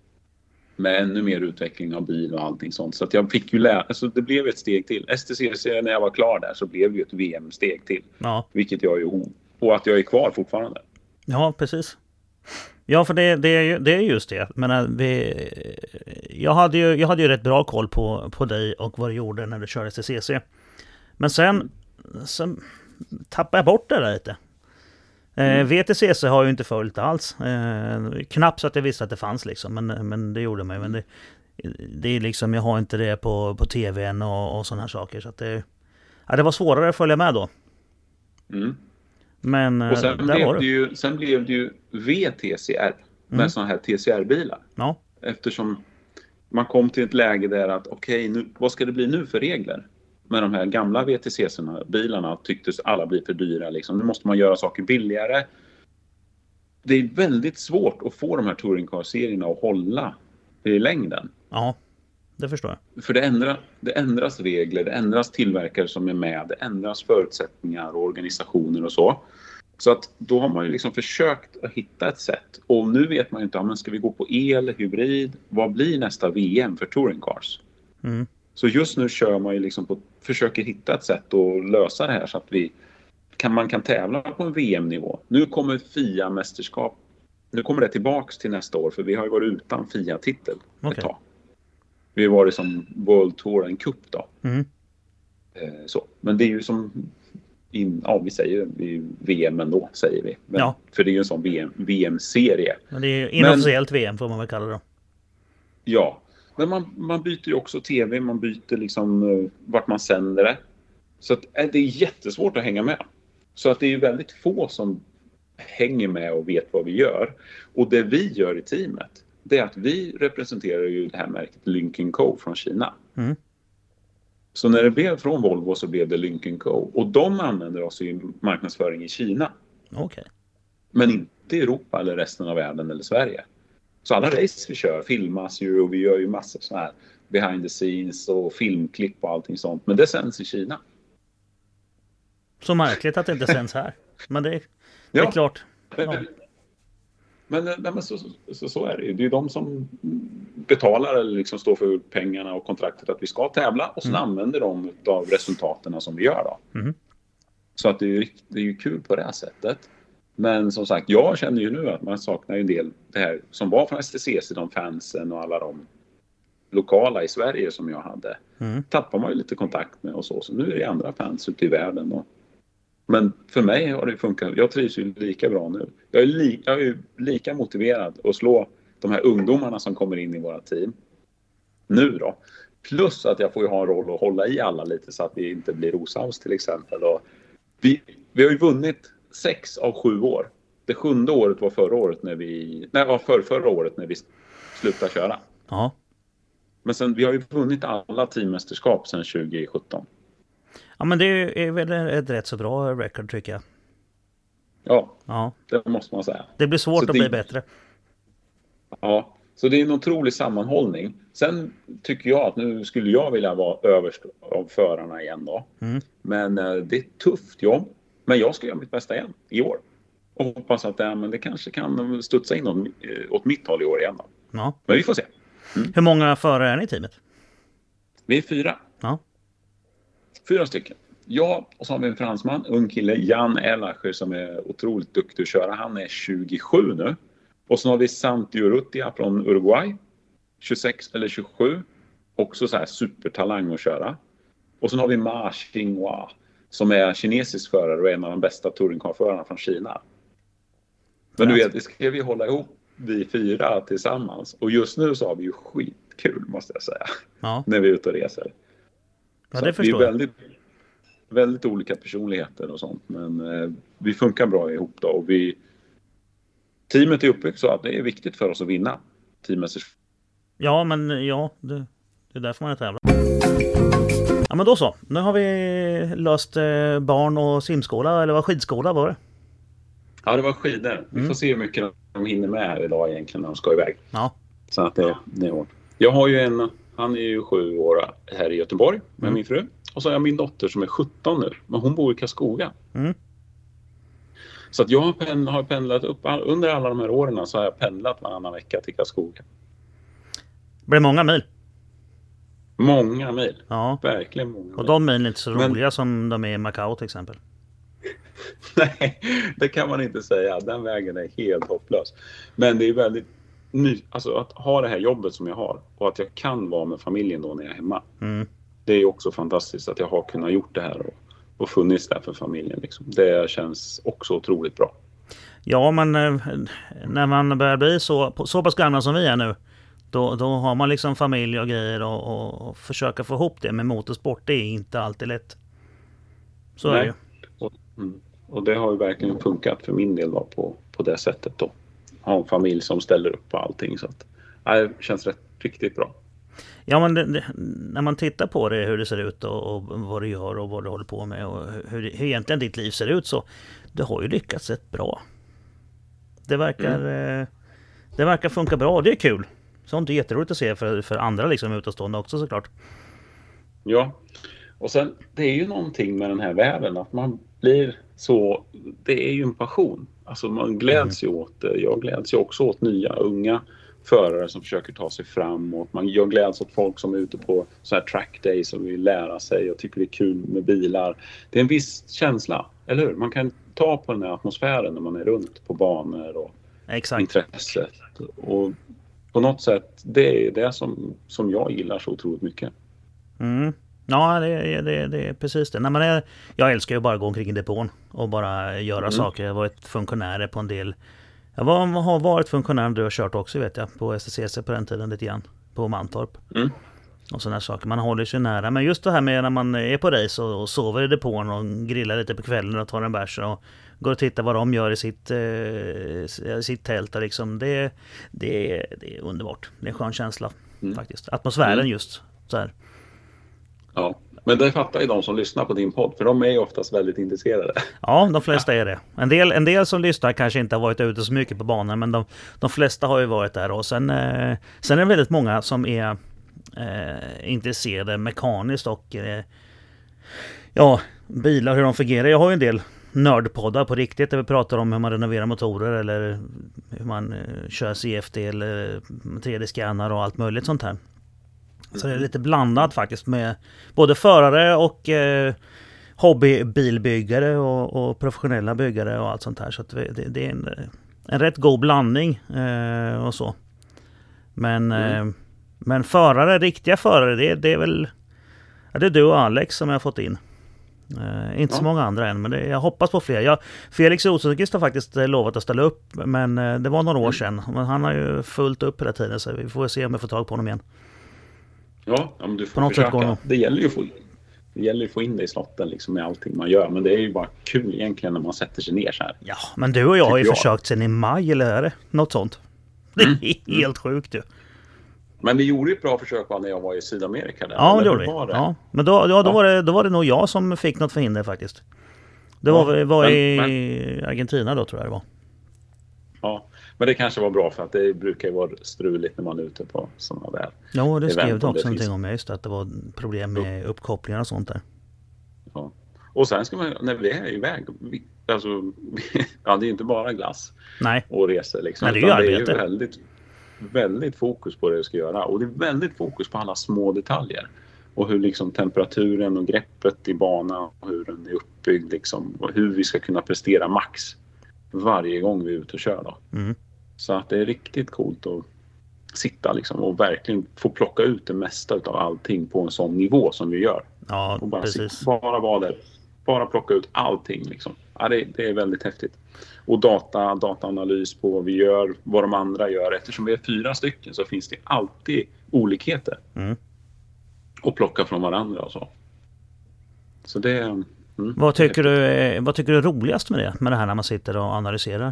Med ännu mer utveckling av bil och allting sånt. Så att jag fick ju lära... Alltså det blev ett steg till. S T C C, när jag var klar där så blev det ju ett V M-steg till. Ja. Vilket jag ju... Och att jag är kvar fortfarande. Ja, precis. Ja, för det, det, är, ju, det är just det. Men vi, jag, hade ju, jag hade ju rätt bra koll på, på dig och vad du gjorde när du körde S T C C. Men sen, sen tappade jag bort det där lite. Mm. Eh, V T C C har ju inte följt alls. Eh, knappt så att jag visste att det fanns liksom. Men, men det gjorde mig. Men det, det är liksom, jag har inte det på, på tvn och, och sådana här saker. Så att det, ja, det var svårare att följa med då. Mm. Men och sen, där blev var det. Det ju, sen blev det ju V T C R med mm. sådana här T C R-bilar. Ja. Eftersom man kom till ett läge där att okej, okay, vad ska det bli nu för regler? Med de här gamla V T C C-bilarna tycktes alla bli för dyra. Liksom. Nu måste man göra saker billigare. Det är väldigt svårt att få de här touringcar-serierna att hålla i längden. Ja, det förstår jag. För det, ändra, det ändras regler, det ändras tillverkare som är med, det ändras förutsättningar och organisationer och så. Så att då har man ju liksom försökt att hitta ett sätt. Och nu vet man ju inte, ja, men ska vi gå på el, hybrid? Vad blir nästa V M för touringcars? Mm. Så just nu kör man ju liksom på, försöker hitta ett sätt att lösa det här så att vi kan, man kan tävla på en V M-nivå. Nu kommer F I A-mästerskap, nu kommer det tillbaks till nästa år för vi har ju varit utan F I A-titel okay. ett tag. Vi har varit som World Tour, en cup då. Mm. Eh, så. Men det är ju som, in, ja vi säger V M ändå säger vi. Men, ja. För det är ju en sån V M, V M-serie. Men det är ju inofficiellt Men, V M får man väl kalla det då. Ja. Men man, man byter ju också tv, man byter liksom uh, vart man sänder det. Så att, äh, det är jättesvårt att hänga med. Så att det är ju väldigt få som hänger med och vet vad vi gör. Och det vi gör i teamet, det är att vi representerar ju det här märket Lynk and Co från Kina. Mm. Så när det blev från Volvo så blev det Lynk and Co. Och de använder oss i marknadsföring i Kina. Okay. Men inte i Europa eller resten av världen eller Sverige. Så alla race vi kör filmas ju och vi gör ju massor så här behind the scenes och filmklipp och allting sånt. Men det sänds i Kina. Så märkligt att det inte sänds här. Men det är, det är ja. klart. Ja. Men, men, men så, så, så är det ju. Det är ju de som betalar eller liksom står för pengarna och kontraktet att vi ska tävla. Och sen mm. använder de av resultaten som vi gör då. Mm. Så att det är, ju, det är ju kul på det här sättet. Men som sagt, jag känner ju nu att man saknar ju en del det här som var från S T C C, de fansen och alla de lokala i Sverige som jag hade. Mm. Tappar man ju lite kontakt med och så. Så nu är det andra fans ute i världen. Och, men för mig har det funkat. Jag trivs ju lika bra nu. Jag är, li, jag är ju lika motiverad att slå de här ungdomarna som kommer in i våra team. Nu då. Plus att jag får ju ha en roll att hålla i alla lite så att vi inte blir osams till exempel. Och vi, vi har ju vunnit sex av sju år. Det sjunde året var förra året när vi... Nej, var för förra året när vi slutade köra. Ja. Men sen, vi har ju vunnit alla teammästerskap sedan tjugo sjutton. Ja, men det är väl ett rätt så bra record tycker jag. Ja, ja. Det måste man säga. Det blir svårt så att det, bli bättre. Ja, Så det är en otrolig sammanhållning. Sen tycker jag att nu skulle jag vilja vara överst av förarna igen då. Mm. Men eh, det är ett tufft jobb. Men jag ska göra mitt bästa igen i år. Och hoppas att äh, men det kanske kan studsa in åt, åt mitt håll i år igen då. Ja. Men vi får se. Mm. Hur många förare är ni i teamet? Vi är fyra. Ja. Fyra stycken. Jag och så har vi en fransman, ung kille, Jan Elacher, som är otroligt duktig att köra. Han är tjugosju nu. Och så har vi Santi Urrutia från Uruguay, tjugosex eller tjugosju. Också så här supertalang att köra. Och så har vi Ma Xinghua, som är kinesisk förare och en av de bästa touringcarförarna från Kina. Men du vet, det ska vi hålla ihop vi fyra tillsammans. Och just nu så har vi ju skitkul, måste jag säga. Ja. När vi är ute och reser. Ja, så det förstår vi är jag. väldigt, väldigt olika personligheter och sånt. Men eh, vi funkar bra ihop då. Och vi, teamet är uppbyggt så att det är viktigt för oss att vinna teammästerskap. Ja, men ja, det, det är därför man är tävlar. Ja, men då så. Nu har vi löst eh, barn- och simskola, eller vad skidskola var det? Ja, det var skidor. Vi Mm. får se hur mycket de hinner med här idag egentligen när de ska iväg. Ja. Så att det, det är hårt. Jag har ju en, han är ju sju år här i Göteborg med Mm. min fru. Och så har jag min dotter som är sjutton nu. Men hon bor i Karlskoga. Mm. Så att jag har, pen, har pendlat upp, under alla de här åren så har jag pendlat varannan vecka till Karlskoga. Det blir många mil. Många mil. Ja. Verkligen många mil. Och de milen är inte så Men- roliga som de är i Macau till exempel. Nej, det kan man inte säga. Den vägen är helt hopplös. Men det är väldigt ny, alltså att ha det här jobbet som jag har och att jag kan vara med familjen då när jag är hemma. Mm. Det är också fantastiskt att jag har kunnat gjort det här och, och funnits där för familjen. Liksom. Det känns också otroligt bra. Ja, men eh, när man börjar bli så, så pass gamla som vi är nu, då, då har man liksom familj och grejer och, och, och försöka få ihop det med motorsport. Det är inte alltid lätt. Så är det ju. Och, mm, och det har ju verkligen funkat för min del då, på, på det sättet då. Ha en familj som ställer upp på allting. Så att, ja, det känns rätt, riktigt bra. Ja, men det, det, när man tittar på det, hur det ser ut och, och vad du gör och vad du håller på med och hur, hur egentligen ditt liv ser ut, så det har ju lyckats rätt bra. Det verkar, Mm. eh, det verkar funka bra. Det är kul. Sånt är jätteroligt att se för, för andra liksom utomstående också såklart. Ja, och sen det är ju någonting med den här världen att man blir så, det är ju en passion. Alltså man gläds ju åt det. Jag gläds ju också åt nya unga förare som försöker ta sig framåt. Man, jag gläds åt folk som är ute på så här track days och vill lära sig och tycker det är kul med bilar. Det är en viss känsla, eller hur? Man kan ta på den här atmosfären när man är runt på banor och Exakt. intresset. Och på något sätt, det är det som, som jag gillar så otroligt mycket. Mm. Ja, det, är- det, är- det är precis det. Nej, men det. Jag älskar ju bara att gå omkring i depån och bara göra Mm. saker. Jag har varit funktionär på en del. Jag var, har varit funktionär, du har kört också vet jag, på S T C C på den tiden lite grann. På Mantorp. Mm. Och sådana saker. Man håller sig nära. Men just det här med när man är på race och, och sover i depån och grillar lite på kvällen och tar en bärs och går och tittar vad de gör i sitt, eh, sitt tält. Och liksom, det, det, det är underbart. Det är en skön känsla Mm. faktiskt. Atmosfären Mm. just så här. Ja, men det fattar ju de som lyssnar på din podd, för de är ju oftast väldigt intresserade. Ja, de flesta är det. En del, en del som lyssnar kanske inte har varit ute så mycket på banan, men de, de flesta har ju varit där. Och sen, eh, sen är det väldigt många som är eh, intresserade mekaniskt och eh, ja, bilar, hur de fungerar. Jag har ju en del nördpoddar på riktigt där vi pratar om hur man renoverar motorer eller hur man eh, kör C F D eller tre D-scannar och allt möjligt sånt här. Så det är lite blandat faktiskt med både förare och eh, hobbybilbyggare och, och professionella byggare och allt sånt här. Så att det, det är en, en rätt god blandning eh, och så. Men, Mm. eh, men förare, riktiga förare, det, det är väl ja, det är du och Alex som jag har fått in. Eh, inte så Ja. många andra än, men det, jag hoppas på fler. Jag, Felix Rosenqvist har faktiskt eh, lovat att ställa upp, men eh, det var några år Mm. sedan. Men han har ju fullt upp hela tiden, så vi får se om jag får tag på honom igen. Ja, ja men du får På något sätt går försöka. det. Det gäller ju att få, det gäller ju att få in det i slotten liksom, med allting man gör. Men det är ju bara kul egentligen när man sätter sig ner så här. Ja, men du och jag har ju Tycker jag. försökt sen i maj, eller är det något sånt? Det är Mm. helt sjukt ju. Men vi gjorde ju ett bra försök när jag var i Sydamerika. Där. Ja, Eller det gjorde hur vi. var det? Ja, men då, ja, då, Ja. Var det, då var det nog jag som fick något förhinder faktiskt. Det Ja, var, var men- i Argentina då, tror jag det var. Ja. Men det kanske var bra för att det brukar ju vara struligt när man är ute på sådana där. Ja, det skrev du också det någonting finns. om just att det var problem med uppkopplingar och sånt där. Ja. Och sen ska man, när vi är iväg, vi, alltså, ja, det är inte bara glass Nej. och resor liksom. Nej, det är ju utan det är arbete. ju väldigt, väldigt fokus på det du ska göra. Och det är väldigt fokus på alla små detaljer. Och hur liksom temperaturen och greppet i banan och hur den är uppbyggd liksom. Och hur vi ska kunna prestera max varje gång vi är ute och kör då. Mm. Så att det är riktigt coolt att sitta liksom och verkligen få plocka ut det mesta av allting på en sån nivå som vi gör. Ja, Och bara, precis. sitta, bara vara där. Bara plocka ut allting liksom. Ja, det, det är väldigt häftigt. Och data, dataanalys på vad vi gör, vad de andra gör. Eftersom vi är fyra stycken så finns det alltid olikheter. Mm. Och plocka från varandra och så. Så det... Mm, Vad tycker du är, vad tycker du är roligast med det? Med det här när man sitter och analyserar?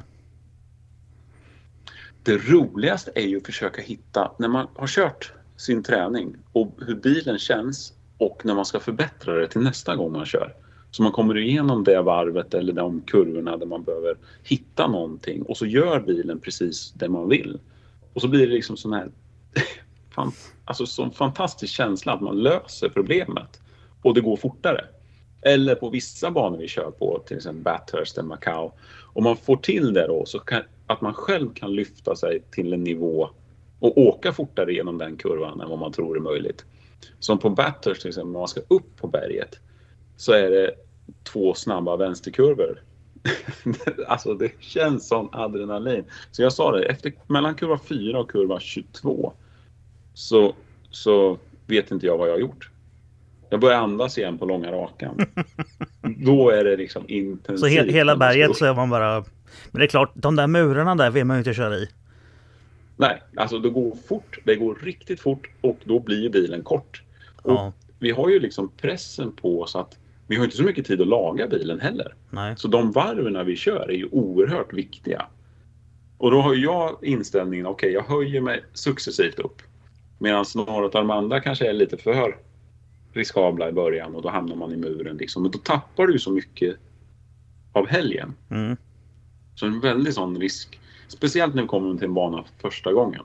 Det roligaste är ju att försöka hitta, när man har kört sin träning och hur bilen känns och när man ska förbättra det till nästa gång man kör. Så man kommer igenom det varvet eller de kurvorna där man behöver hitta någonting och så gör bilen precis det man vill. Och så blir det liksom sån här fan, alltså sån fantastisk känsla att man löser problemet och det går fortare. Eller på vissa banor vi kör på, till exempel Bathurst eller Macau. Om man får till det då så kan, att man själv kan lyfta sig till en nivå och åka fortare genom den kurvan än vad man tror är möjligt. Som på Bathurst till exempel, när man ska upp på berget så är det två snabba vänsterkurvor. Alltså det känns som adrenalin. Så jag sa det, efter, mellan kurva fyra och kurva tjugotvå så, så vet inte jag vad jag har gjort. Jag börjar andas igen på långa rakan. Då är det liksom intensivt. Så he- hela berget så är man bara... Men det är klart, de där murarna där vill man ju inte köra i. Nej, alltså det går fort. Det går riktigt fort och då blir bilen kort. Och Ja. vi har ju liksom pressen på oss att vi har inte så mycket tid att laga bilen heller. Nej. Så de varvorna vi kör är ju oerhört viktiga. Och då har jag inställningen, okej, okay, jag höjer mig successivt upp. Medan några av de andra kanske är lite för riskabla i början och då hamnar man i muren liksom. Men då tappar du ju så mycket av helgen. Mm. Så en väldigt sån risk. Speciellt när vi kommer till en bana första gången.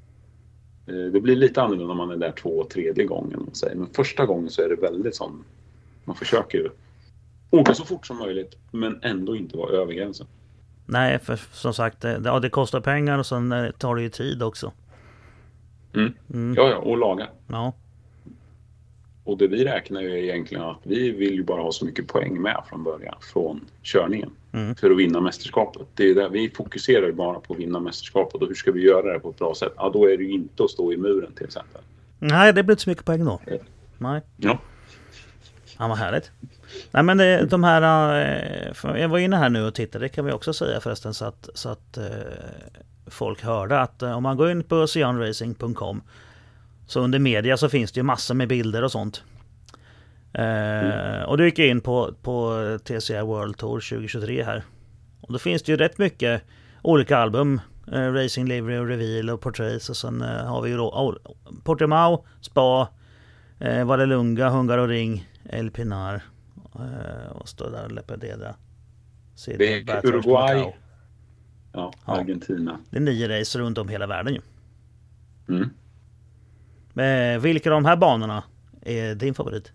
Det blir lite annorlunda när man är där två och tredje gången. Men första gången så är det väldigt sån... Man försöker ju åka så fort som möjligt men ändå inte vara över gränsen. Nej, för som sagt, det, ja, det kostar pengar och sen tar det ju tid också. Mm. Mm. Ja, ja, och laga. Ja. Och det vi räknar ju egentligen att vi vill ju bara ha så mycket poäng med från början, från körningen. Mm. För att vinna mästerskapet. Det är där vi fokuserar ju bara på att vinna mästerskapet. Och hur ska vi göra det på ett bra sätt? Ja, då är det ju inte att stå i muren till exempel. Nej, det blir inte så mycket poäng då. Nej. Ja. Ja, vad härligt. Nej, men det, de här... eh, Jag var inne här nu och tittade, det kan vi också säga förresten, så att, så att eh, folk hörde att eh, om man går in på ocean racing punkt com så under media så finns det ju massor med bilder och sånt. Eh, mm. Och du gick in på, på T C R World Tour tjugohundratjugotre här. Och då finns det ju rätt mycket olika album. Eh, Racing Livery och Reveal och Portraits. Och sen eh, har vi ju då oh, Portimao, Spa, eh, Vallelunga, Hungaroring, El Pinar. Eh, och står där Lepededra. Det är Bathurst, Uruguay. Macau. Ja, Argentina. Det är nio race runt om hela världen ju. Mm. Eh, vilka av de här banorna är din favorit?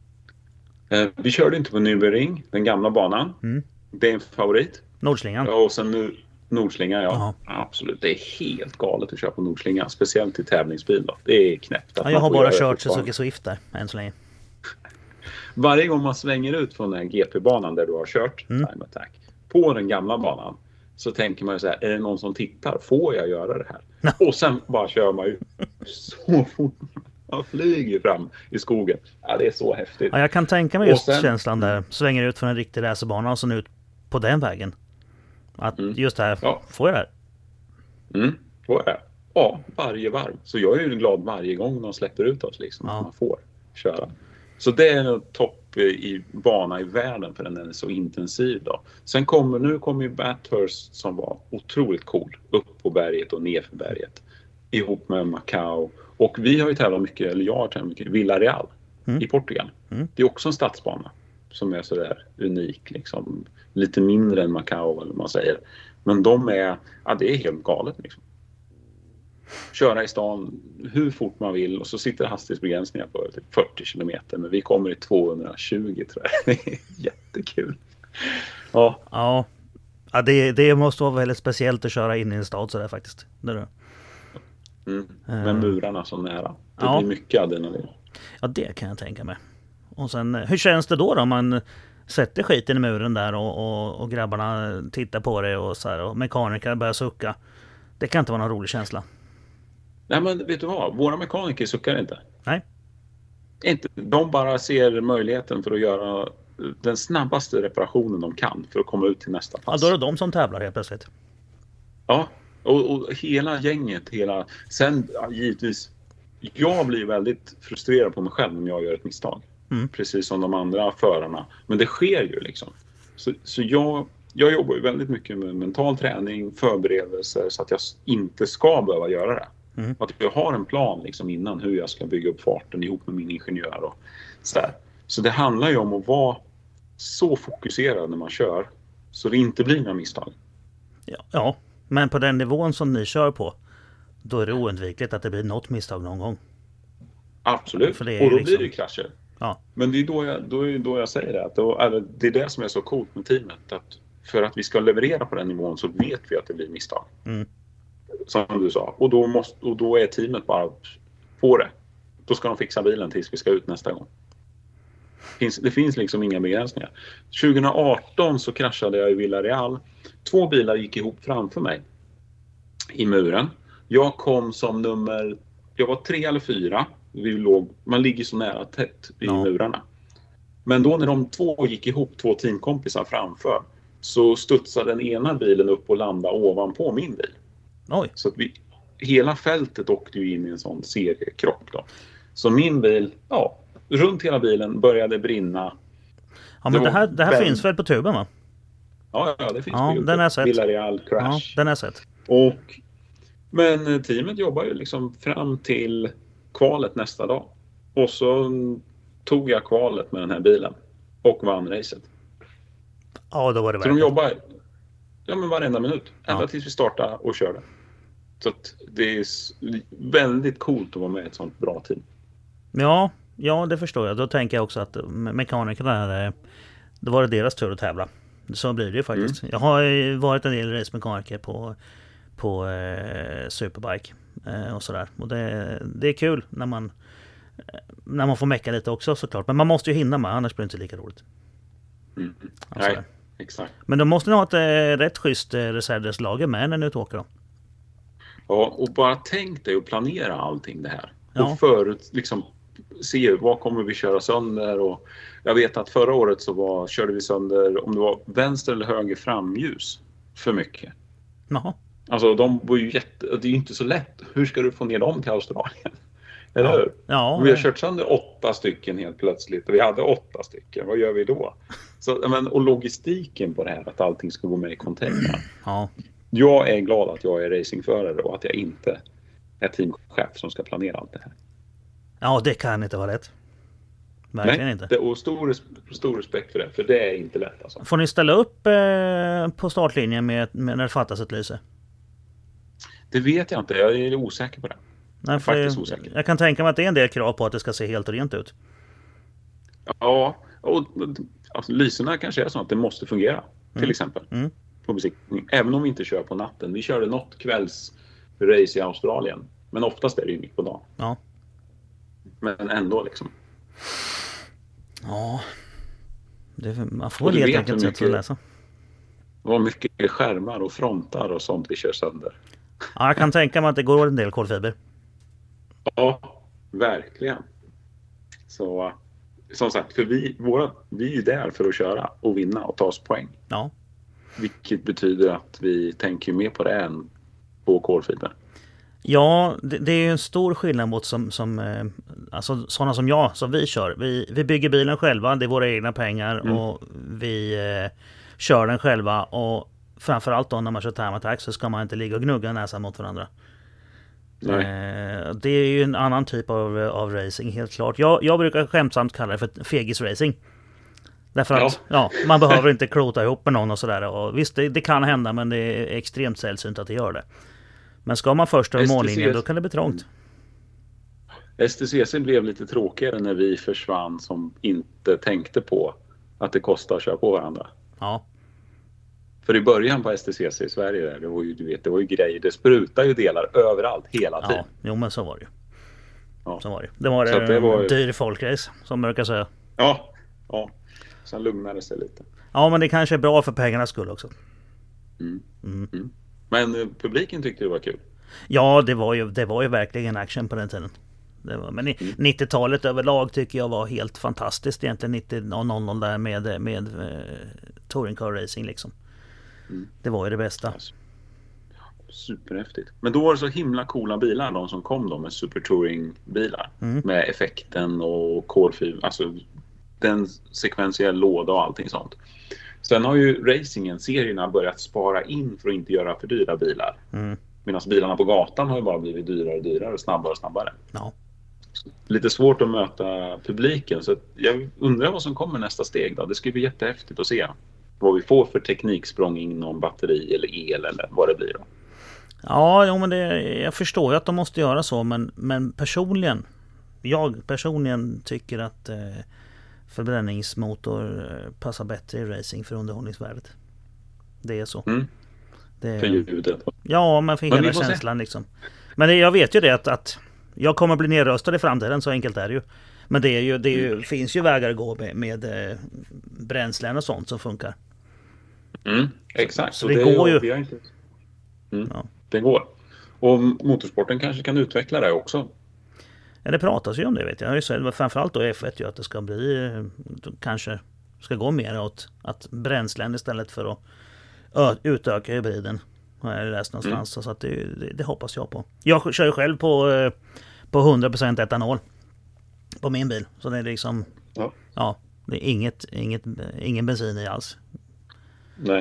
Eh, vi körde inte på Nürburgring, den gamla banan. Mm. Det är en favorit. Nordslingan? Ja, och sen nu Nordslinga, ja. Aha. Absolut. Det är helt galet att köra på Nordslinga. Speciellt i tävlingsbil då. Det är knäppt. Att Ja, jag man har får bara göra kört det Suzuki Swift där än så länge. Varje gång man svänger ut från den här G P-banan där du har kört Mm. Time Attack på den gamla banan så tänker man ju så här, är det någon som tittar? Får jag göra det här? Ja. Och sen bara kör man ju så fort. Man flyger fram i skogen. Ja, det är så häftigt. Ja, jag kan tänka mig just Och sen- känslan där. Svänger ut från en riktig racerbana och sen ut på den vägen. Att Mm. just det här, Ja. får jag det här? Mm, så är det. Ja, varje varv. Så jag är ju glad varje gång de släpper ut oss liksom, Ja. att man får köra. Så det är nog topp i bana i världen för den är så intensiv då. Sen kommer, nu kommer ju Bathurst som var otroligt cool. Upp på berget och ner för berget. Ihop med Macau. Och vi har ju tävlat mycket, eller jag har tävlat mycket, Villarreal Mm. i Portugal. Mm. Det är också en stadsbana. som är sådär unik liksom. Lite mindre än Macau eller man säger. Men de är, ja det är helt galet liksom. Köra i stan hur fort man vill och så sitter hastighetsbegränsningar på typ fyrtio kilometer, men vi kommer i tvåhundratjugo tror jag. Det är jättekul. Ja. Ja, ja det, det måste vara väldigt speciellt att köra in i en stad sådär faktiskt. Det är det. Mm. Med murarna så nära. Det ja. blir mycket adrenalin. Ja, det kan jag tänka mig. Och sen, hur känns det då då? Man sätter skiten i muren där och, och, och grabbarna tittar på det och så här, och mekaniker börjar sucka. Det kan inte vara någon rolig känsla. Nej, men vet du vad? Våra mekaniker suckar inte. Nej. Inte. De bara ser möjligheten för att göra den snabbaste reparationen de kan för att komma ut till nästa pass. Ja, då är det de som tävlar helt plötsligt. Ja, och, och hela gänget, hela... Sen ja, givetvis, jag blir väldigt frustrerad på mig själv om jag gör ett misstag. Mm. Precis som de andra förarna. Men det sker ju liksom. Så, så jag, jag jobbar ju väldigt mycket med mental träning, förberedelser så att jag inte ska behöva göra det. Mm. Att jag har en plan liksom innan hur jag ska bygga upp farten ihop med min ingenjör och så där. Så det handlar ju om att vara så fokuserad när man kör så det inte blir några misstag. Ja, ja, men på den nivån som ni kör på, då är det oundvikligt att det blir något misstag någon gång. Absolut, och då liksom... blir det krascher. Ja. Men det är då jag, då är då jag säger det. Att då, eller, det är det som är så coolt med teamet. Att för att vi ska leverera på den nivån så vet vi att det blir misstag. Mm. Som du sa. Och då, måste, och då är teamet bara på det. Då ska de fixa bilen tills vi ska ut nästa gång. Det finns, det finns liksom inga begränsningar. tjugo arton så kraschade jag i Villarreal. Två bilar gick ihop framför mig. I muren. Jag kom som nummer... Jag var tre eller fyra. Vi låg, man ligger så nära tätt i ja. murarna. Men då när de två gick ihop, två teamkompisar framför, så studsade den ena bilen upp och landade ovanpå min bil. Oj. Så att vi, hela fältet åkte ju in i en sån seriekrock då. Så min bil, ja, runt hela bilen började brinna. Ja, men det, det här, det här ben... finns väl på tuben va? Ja, ja det finns ja, på den har sett. Villarreal crash. Ja, den har sett. Och, men teamet jobbar ju liksom fram till kvalet nästa dag. Och så tog jag kvalet med den här bilen och vann racet. Ja, då var det så de jobbar ja, men varenda minut. Ända ja. tills vi startade och körde. Så att det är väldigt coolt att vara med i ett sånt bra team. Ja, ja, det förstår jag. Då tänker jag också att mekanikerna här, då var det deras tur att tävla. Så blir det ju faktiskt. Mm. Jag har varit en del racemekaniker på, på eh, Superbike eh, och sådär. Och det, det är kul när man, när man får mecka lite också såklart. Men man måste ju hinna med, annars blir det inte lika roligt. Mm. Alltså, nej, exakt. Men då måste ni ha ett eh, rätt schysst eh, reservdelslager med när ni åker då. Ja, och bara tänk dig att planera allting det här. Ja. Och förut liksom se vad kommer vi köra sönder. Och jag vet att förra året så var, körde vi sönder om det var vänster eller höger framljus för mycket. Jaha. Alltså de var ju jätte, det är ju inte så lätt. Hur ska du få ner dem till Australien? Eller ja. hur? Ja, vi har kört sönder åtta stycken helt plötsligt och vi hade åtta stycken. Vad gör vi då? Så, men, och logistiken på det här, att allting ska gå med i containern. Ja. Jag är glad att jag är racingförare och att jag inte är teamchef som ska planera allt det här. Ja, det kan inte vara lätt. Verkligen Nej, inte. Det, och stor, stor respekt för det, för det är inte lätt alltså. Får ni ställa upp eh, på startlinjen med, med när det fattas ett lyse? Det vet jag inte, jag är osäker på det. Nej, jag, faktiskt osäker. Jag kan tänka mig att det är en del krav på att det ska se helt rent ut. Ja, och alltså, lyserna kanske är så att det måste fungera, mm. till exempel. Mm. På besiktning. Även om vi inte kör på natten. Vi körde något kvällsrace i Australien. Men oftast är det ju mitt på dagen. Ja. Men ändå liksom. Ja. Det, man får väl helt enkelt sätt att läsa. Vad mycket skärmar och frontar och sånt vi kör sönder. Ja, jag kan tänka mig att det går en del kolfiber. Ja, verkligen. Så som sagt, för vi, våra, vi är ju där för att köra och vinna och ta oss poäng. Ja. Vilket betyder att vi tänker mer på det än på kolfiber. Ja, det, det är ju en stor skillnad mot som, som eh, alltså sådana som jag, som vi kör. Vi, vi bygger bilen själva, det är våra egna pengar mm. och vi eh, kör den själva. Och framförallt då när man kör time attack så ska man inte ligga och gnugga näsan mot varandra. Eh, det är ju en annan typ av, av racing, helt klart. Jag, jag brukar skämtsamt kalla det för fegisracing. Därför att ja. Ja, man behöver inte klota ihop med någon och sådär. Och visst, det, det kan hända, men det är extremt sällsynt att det gör det. Men ska man först över mållinjen, då kan det bli trångt. S T C C blev lite tråkigare när vi försvann som inte tänkte på att det kostar att köra på varandra. Ja. För i början på S T C C i Sverige, där, det var ju, du vet, det var ju grejer. Det sprutar ju delar överallt hela tiden. Ja, jo men så var det ju. Ja. Så var det. Det var Så det en var ju... dyr folkrace, som man brukar säga. Ja, ja. Sen lugnade det sig lite. Ja, men det kanske är bra för pengarnas skull också. Mm. Mm. Mm. Men uh, publiken tyckte det var kul. Ja, det var ju, det var ju verkligen action på den tiden. Det var, men mm. nittiotalet överlag tycker jag var helt fantastiskt egentligen. nittio noll noll där med, med eh, touring car racing liksom. Mm. Det var ju det bästa. Alltså. Superhäftigt. Men då var det så himla coola bilar, de som kom då med Super Touring bilar. Mm. Med effekten och kolfyr, alltså den sekventiell låda och allting sånt. Sen har ju racingen, serierna börjat spara in för att inte göra för dyra bilar. Mm. Medan bilarna på gatan har ju bara blivit dyrare och dyrare och snabbare och snabbare. Ja. Lite svårt att möta publiken, så jag undrar vad som kommer nästa steg då. Det ska bli jättehäftigt att se vad vi får för tekniksprång inom batteri eller el eller vad det blir då. Ja, jo, men det, jag förstår ju att de måste göra så, men, men personligen, jag personligen tycker att eh, förbränningsmotor eh, passar bättre i racing för underhållningsvärdet. Det är så. Mm. Det, för ljudet. Ja, men för men hela känslan liksom. Men det, jag vet ju det att, att jag kommer bli nedröstad i framtiden, så enkelt är det ju. Men det, är ju, det är ju, mm. finns ju vägar att gå med, med eh, bränslen och sånt som funkar. Mm, exakt. Så, så det, det går ju. Inte... Mm. Ja. Det går. Och motorsporten kanske kan utveckla det också. Ja, det pratas ju om det, vet jag. jag framförallt då F ett ju att det ska bli, kanske ska gå mer åt att bränslen istället för att ö- utöka hybriden. Har jag läst någonstans. Mm. Så att det, det, det hoppas jag på. Jag kör ju själv på, på hundra procent etanol på min bil. Så det är liksom, ja, ja det är inget, inget, ingen bensin i alls. Nej.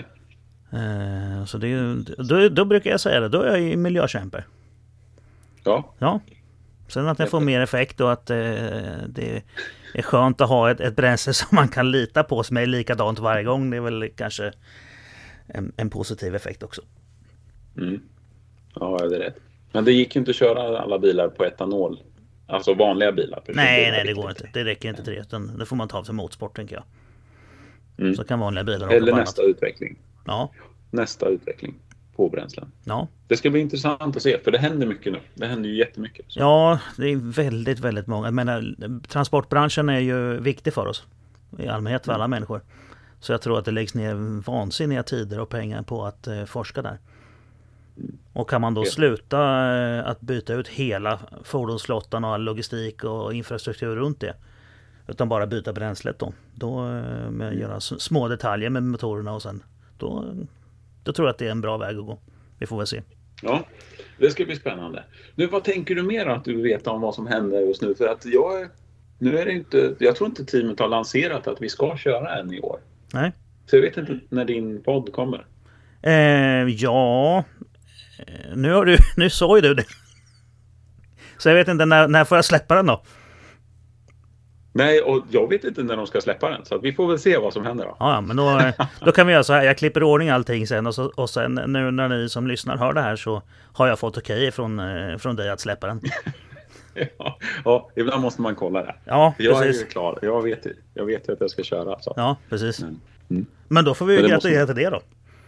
Så det är, då, då brukar jag säga det, då är jag ju miljökämpe. Ja. Ja. Sen att jag får mer effekt och att eh, det är skönt att ha ett, ett bränsle som man kan lita på som är likadant varje gång. Det är väl kanske en, en positiv effekt också. Mm. Ja, det är rätt. Men det gick ju inte att köra alla bilar på etanol. Alltså vanliga bilar. Nej, nej, det går inte. Det räcker inte till det. Utan det får man ta för motorsport, tänker jag. Mm. Så kan vanliga bilar eller nästa annat. Utveckling. Ja. Nästa utveckling på bränslen. Ja. Det ska bli intressant att se, för det händer mycket nu. Det händer ju jättemycket. Så. Ja, det är väldigt, väldigt många. Jag menar, transportbranschen är ju viktig för oss. I allmänhet för alla mm. människor. Så jag tror att det läggs ner vansinniga tider och pengar på att eh, forska där. Mm. Och kan man då sluta eh, att byta ut hela fordonsflottan och all logistik och infrastruktur runt det. Utan bara byta bränslet då. Då eh, med mm. göra små detaljer med motorerna och sen då, då tror jag att det är en bra väg att gå. Vi får väl se. Ja, det ska bli spännande. Nu, vad tänker du mer att du vet om vad som händer just nu? För att jag, nu är det inte, jag tror inte teamet har lanserat att vi ska köra än i år. Nej. Så jag vet inte när din podd kommer. Eh, ja, nu, har du, nu sa ju du det. Så jag vet inte, när, när får jag släppa den då? Nej, och jag vet inte när de ska släppa den. Så att vi får väl se vad som händer då. Ja, men då, då kan vi göra så här. Jag klipper i ordning allting sen. Och, så, och sen nu när ni som lyssnar hör det här så har jag fått okej från, från dig att släppa den. ja, ja, ibland måste man kolla det. Ja, jag precis. är ju klar. Jag vet, jag vet att jag ska köra. Så. Ja, precis. Mm. Mm. Men då får vi ju gratulera måste... till det då.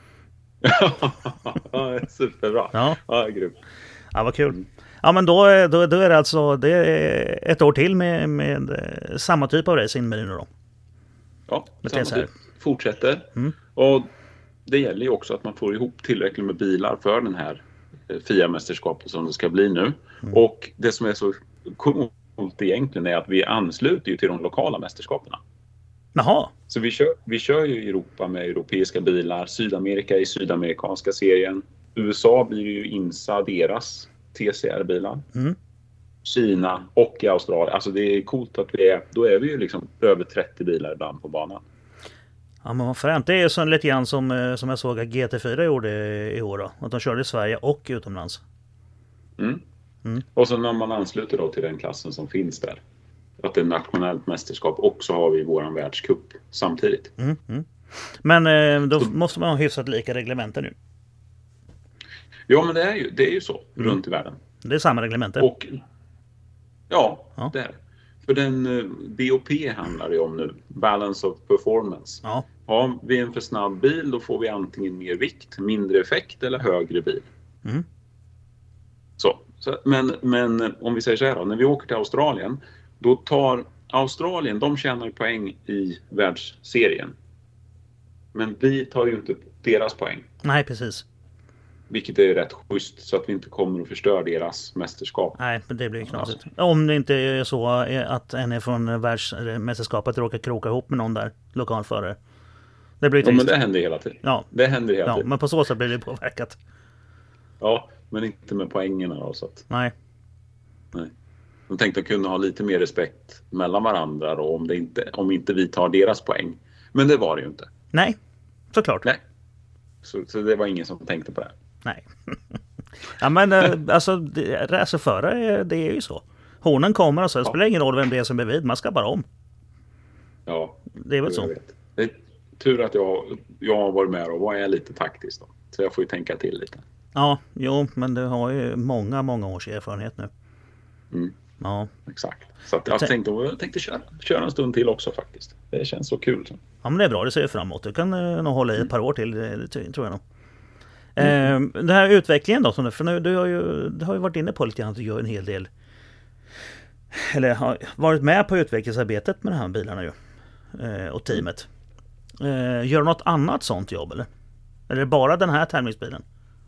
ja, superbra. Ja, ja grymt. Ja, vad kul. Mm. Ja, men då, då, då är det alltså det är ett år till med, med samma typ av racing med nu då. Ja, samma typ. Fortsätter. Mm. Och det gäller ju också att man får ihop tillräckligt med bilar för den här F I A-mästerskapet som det ska bli nu. Mm. Och det som är så coolt egentligen är att vi ansluter ju till de lokala mästerskaperna. Jaha. Så vi kör, vi kör ju i Europa med europeiska bilar, Sydamerika i sydamerikanska serien. U S A blir ju I N S A deras T C R-bilar. Mm. Kina och i Australien. Alltså det är coolt att vi är, då är vi ju liksom över trettio bilar ibland på banan. Ja, men vad främt. Det är så lite grann som, som jag såg att G T fyra gjorde i år då. Att de körde i Sverige och utomlands. Mm. Mm. Och så när man ansluter då till den klassen som finns där. att det är nationellt mästerskap och så har vi våran världscup samtidigt. Mm, mm. Men eh, då så, måste man ha hyfsat lika reglementer nu. Ja, men det är ju, det är ju så mm. runt i världen. Det är samma reglementer. Och, ja, ja, det är det. För den B O P handlar det om nu. Balance of performance. Ja. Har vi en för snabb bil, då får vi antingen mer vikt, mindre effekt eller högre bil. Mm. Så, så, men, men om vi säger så här då, när vi åker till Australien, då tar Australien, de tjänar poäng i världsserien. Men vi tar ju inte deras poäng. Nej, precis. Vilket är rätt schysst så att vi inte kommer att förstöra deras mästerskap. Nej, men det blir knasigt. Alltså. Om det inte är så att en är från världsmästerskapet råkar kroka ihop med någon där, lokalförare. Det blir ja, men det händer hela tiden. Ja. Det händer hela ja, tiden. Men på så sätt blir det påverkat. Ja, men inte med poängerna då, så att... Nej. Nej. De tänkte att kunna ha lite mer respekt mellan varandra då, om, det inte, om inte vi tar deras poäng. Men det var det ju inte. Nej, såklart. Nej. Så, så det var ingen som tänkte på det. Nej. Ja, men alltså, racerförare, det är ju så. Hornen kommer och så, det spelar ingen roll vem det är som är vid, man ska bara om. Ja, det är väl så. Vet. Det är tur att jag, jag har varit med och var jag lite taktisk då. Så jag får ju tänka till lite. Ja, jo, men du har ju många, många års erfarenhet nu. Mm. Ja. Exakt. Så att jag, tänkte, jag tänkte köra, köra en stund till också faktiskt. Det känns så kul. Ja, men det är bra, det ser jag fram emot. Du kan uh, nog hålla i ett par år till, det, det tror jag nog. Mm. Uh, den här utvecklingen då, för nu, du, har ju, du har ju varit inne på lite grann att du gör en hel del, eller har varit med på utvecklingsarbetet med de här bilarna ju, uh, och teamet. Uh, gör du något annat sånt jobb eller? Eller bara den här tävlingsbilen?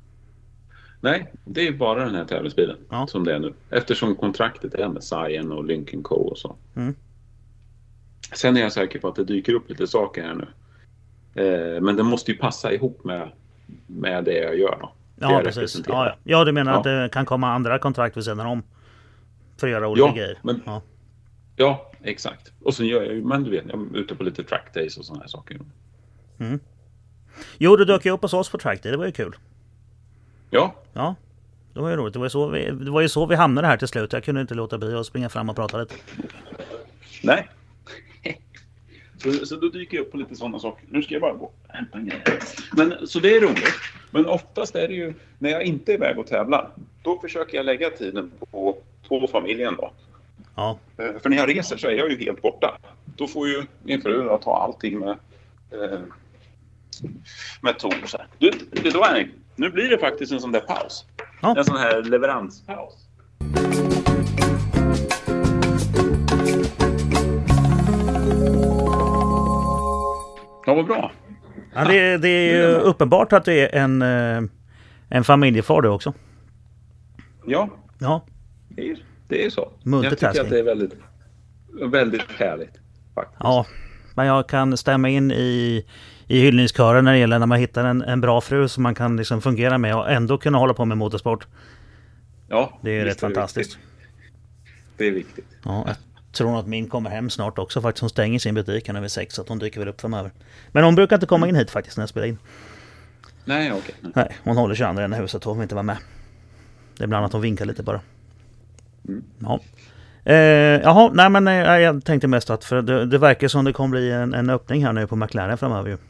Nej, det är bara den här tävlingsbilen ja. som det är nu. Eftersom kontraktet är med Scion och Lincoln Co och så. Mm. Sen är jag säker på att det dyker upp lite saker här nu. Eh, men det måste ju passa ihop med, med det jag gör då. Ja, precis. Ja, ja. ja, du menar ja. att det kan komma andra kontrakt vid sidan om för att göra olika ja, grejer? Men, ja, ja, exakt. Och sen gör jag ju, men du vet, jag är ute på lite track days och sådana här saker. Mm. Jo, du dök ju upp hos oss på track day, det var ju kul. Ja. Ja, det var ju roligt. Det var ju så vi, det var ju så vi hamnade här till slut. Jag kunde inte låta bli att springa fram och prata lite. Nej. Så, så då dyker jag upp på lite sådana saker. Nu ska jag bara gå och hämta en grej. Men, så det är roligt. Men oftast är det ju, när jag inte är iväg och tävlar, då försöker jag lägga tiden på, på familjen då. Ja. För när jag reser så är jag ju helt borta. Då får ju min fru att ta allting med, med Tor. Så här. Du, det då är det. Nu blir det faktiskt en sån där paus. Ja. En sån här leveranspaus. Ja, vad bra. Ja, det, det är ju uppenbart att du är en, en familjefar du också. Ja, ja. Det, är, det är så. Jag tycker att det är väldigt, väldigt härligt. Faktiskt. Ja, men jag kan stämma in i, i hyllningskören när det gäller när man hittar en, en bra fru som man kan liksom fungera med och ändå kunna hålla på med motorsport. Ja, det är rätt är fantastiskt. Viktigt. Det är viktigt. Ja, jag tror att min kommer hem snart också faktiskt. Hon stänger sin butik när vi är sex så att hon dyker väl upp framöver. Men hon brukar inte komma in hit faktiskt när jag spelar in. Nej, okej. Okay. Nej, hon håller sig andra än i huset. Hon vill inte vara med. Det är ibland att hon vinkar lite bara. Mm. Ja. Eh, jaha, nej men eh, jag tänkte mest att för det, det verkar som det kommer bli en, en öppning här nu på McLaren framöver ju.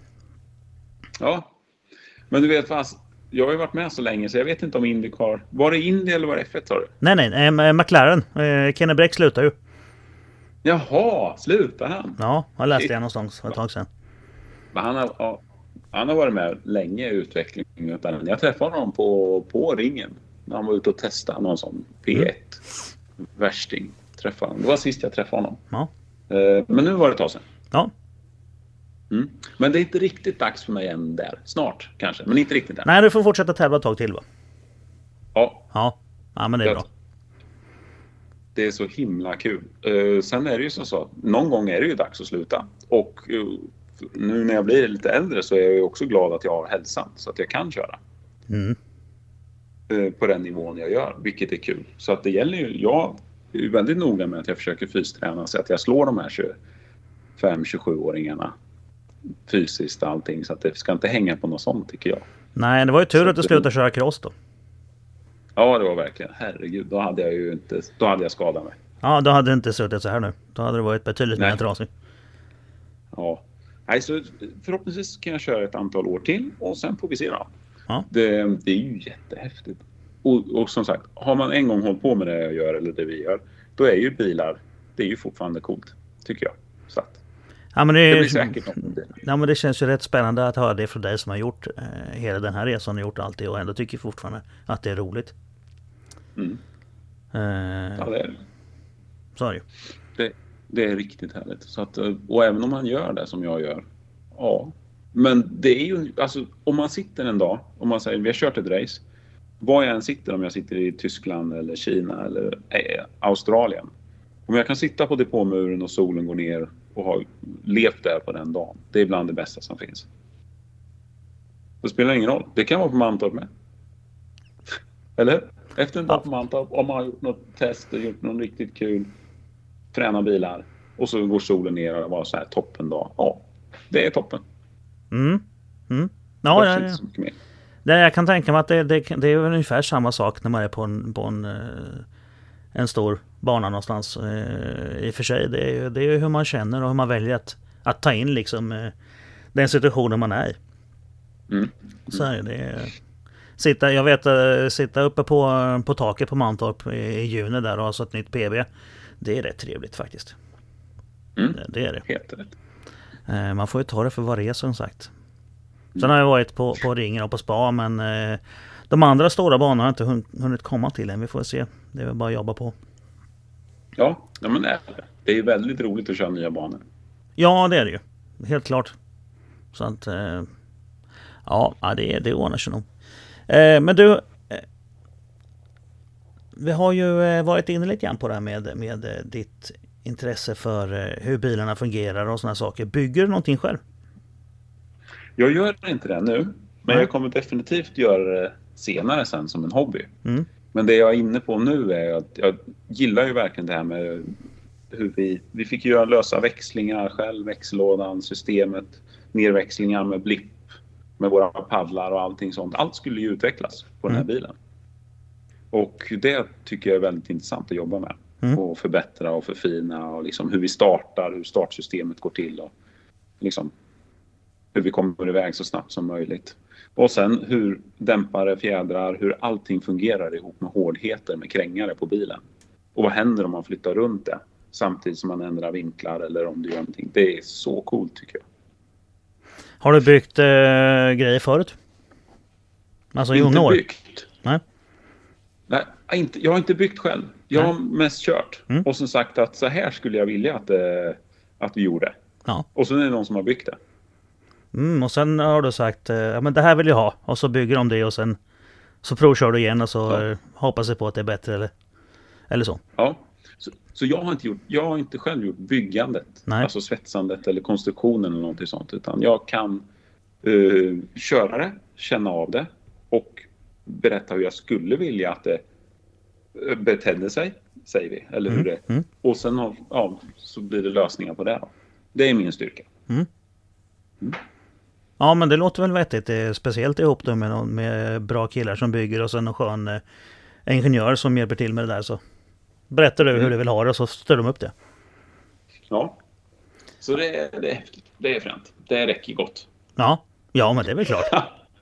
Ja, men du vet fast jag har ju varit med så länge så jag vet inte om IndyCar. Var det Indy eller var det F ett sa du? Nej, nej, eh, McLaren. Eh, Kenny Bräck slutar ju. Jaha, slutar han? Ja, jag läste det någonstans för ett tag sedan. Men han har, ja, han har varit med länge i utvecklingen. Jag träffade honom på, på ringen när han var ute och testade någon sån P ett. Mm. Värsting träffade honom. Det var sist jag träffade honom. Ja. Eh, men nu var det ett tag sedan. Ja. Mm. Men det är inte riktigt dags för mig än där. Snart kanske, men inte riktigt där. Nej, du får fortsätta tävla ett tag till va? Ja. Ja, ja men det är jag, bra. Det är så himla kul. Uh, sen är det ju så så. Någon gång är det ju dags att sluta. Och uh, nu när jag blir lite äldre så är jag ju också glad att jag har hälsan. Så att jag kan köra. Mm. Uh, på den nivån jag gör. Vilket är kul. Så att det gäller ju. Jag är ju väldigt noga med att jag försöker fysträna. Så att jag slår de här tjugofem tjugosju-åringarna. Fysiskt och allting. Så att det ska inte hänga på något sånt tycker jag. Nej, det var ju tur så att du slutade köra cross då. Ja, det var verkligen. Herregud, då hade jag ju inte, då hade jag skadat mig. Ja, då hade det inte suttit så här nu. Då hade det varit betydligt mer trasigt. Ja. Nej, så förhoppningsvis kan jag köra ett antal år till och sen får vi se då. Ja. Det, det är ju jättehäftigt. Och, och som sagt, har man en gång hållit på med det jag gör eller det vi gör, då är ju bilar, det är ju fortfarande coolt, tycker jag. Så att, ja, men det, det blir säkert något med det. Ja, men det känns ju rätt spännande att höra det från dig som har gjort eh, hela den här resan och gjort alltid och ändå tycker fortfarande att det är roligt. Mm. Eh, Ja, det är det. Så är det ju. Det, det är riktigt härligt. Så att, och även om man gör det som jag gör, ja. Men det är ju, alltså om man sitter en dag, om man säger vi har kört ett race, var jag än sitter, om jag sitter i Tyskland eller Kina eller äh, Australien. Om jag kan sitta på depåmuren och solen går ner och har levt där på den dagen, det är bland det bästa som finns. Det spelar ingen roll. Det kan vara på Mantorp med. Eller? Efter en dag på Mantorp, om man har gjort något test och gjort något riktigt kul, träna bilar och så går solen ner och det var så här toppen dag. Ja, det är toppen. Mm. Mm. Ja, det ja, ja. Det, jag kan tänka mig att det, det, det är ungefär samma sak när man är på en, på en, en stor bana någonstans. I och för sig, det är ju det är hur man känner och hur man väljer att, att ta in liksom den situationen man är i. Mm. Mm. Så är det. Sitta, jag vet, sitta uppe på, på taket på Mantorp i, i juni där och ha så ett nytt P B. Det är rätt trevligt faktiskt. Mm. Det, det är det. Helt rätt. Man får ju ta det för vad det är som sagt. Sen har jag varit på, på Ringen och på Spa, men eh, de andra stora banorna har inte hun- hunnit komma till än. Vi får se. Det är väl bara att jobba på. Ja, ja men det är det. Det är ju väldigt roligt att köra nya banor. Ja, det är det ju. Helt klart. Så att eh, ja, det, det ordnar sig nog. Eh, men du, eh, vi har ju eh, varit inne lite grann på det här med, med eh, ditt intresse för eh, hur bilarna fungerar och såna saker. Bygger du någonting själv? Jag gör inte det nu, men Nej. jag kommer definitivt göra det senare sen som en hobby. Mm. Men det jag är inne på nu är att jag gillar ju verkligen det här med hur vi, vi fick göra lösa växlingar själv, växellådan, systemet, nerväxlingar med blipp, med våra paddlar och allting sånt. Allt skulle ju utvecklas på mm. den här bilen. Och det tycker jag är väldigt intressant att jobba med. Mm. Och förbättra och förfina och liksom hur vi startar, hur startsystemet går till och liksom hur vi kommer iväg så snabbt som möjligt. Och sen hur dämpare, fjädrar, hur allting fungerar ihop med hårdheter, med krängare på bilen. Och vad händer om man flyttar runt det samtidigt som man ändrar vinklar eller om du gör någonting. Det är så coolt tycker jag. Har du byggt äh, grejer förut? Alltså i inte unga år? Byggt. Nej. Nej, inte, jag har inte byggt själv. Jag har mest kört. Mm. Och som sagt att så här skulle jag vilja att, äh, att vi gjorde. Ja. Och sen är det någon som har byggt det. Mm, och sen har du sagt ja men det här vill jag ha. Och så bygger de det och sen så provkör du igen och så ja. hoppas jag på att det är bättre eller, eller så. Ja, så, så jag har inte gjort, jag har inte själv gjort byggandet. Nej. Alltså svetsandet eller konstruktionen eller någonting sånt. Utan jag kan uh, köra det, känna av det och berätta hur jag skulle vilja att det betedde sig, säger vi. Eller hur mm. det mm. Och sen har, ja, så blir det lösningar på det då. Det är min styrka. Mm. Mm. Ja men det låter väl vettigt. Det är speciellt ihop då med, någon, med bra killar som bygger och sen en skön eh, ingenjör som hjälper till med det där. Så berättar du mm. hur du vill ha det och så styr de upp det. Ja, så det är, det är häftigt. Det är fränt. Det räcker gott. Ja, ja men det är väl klart.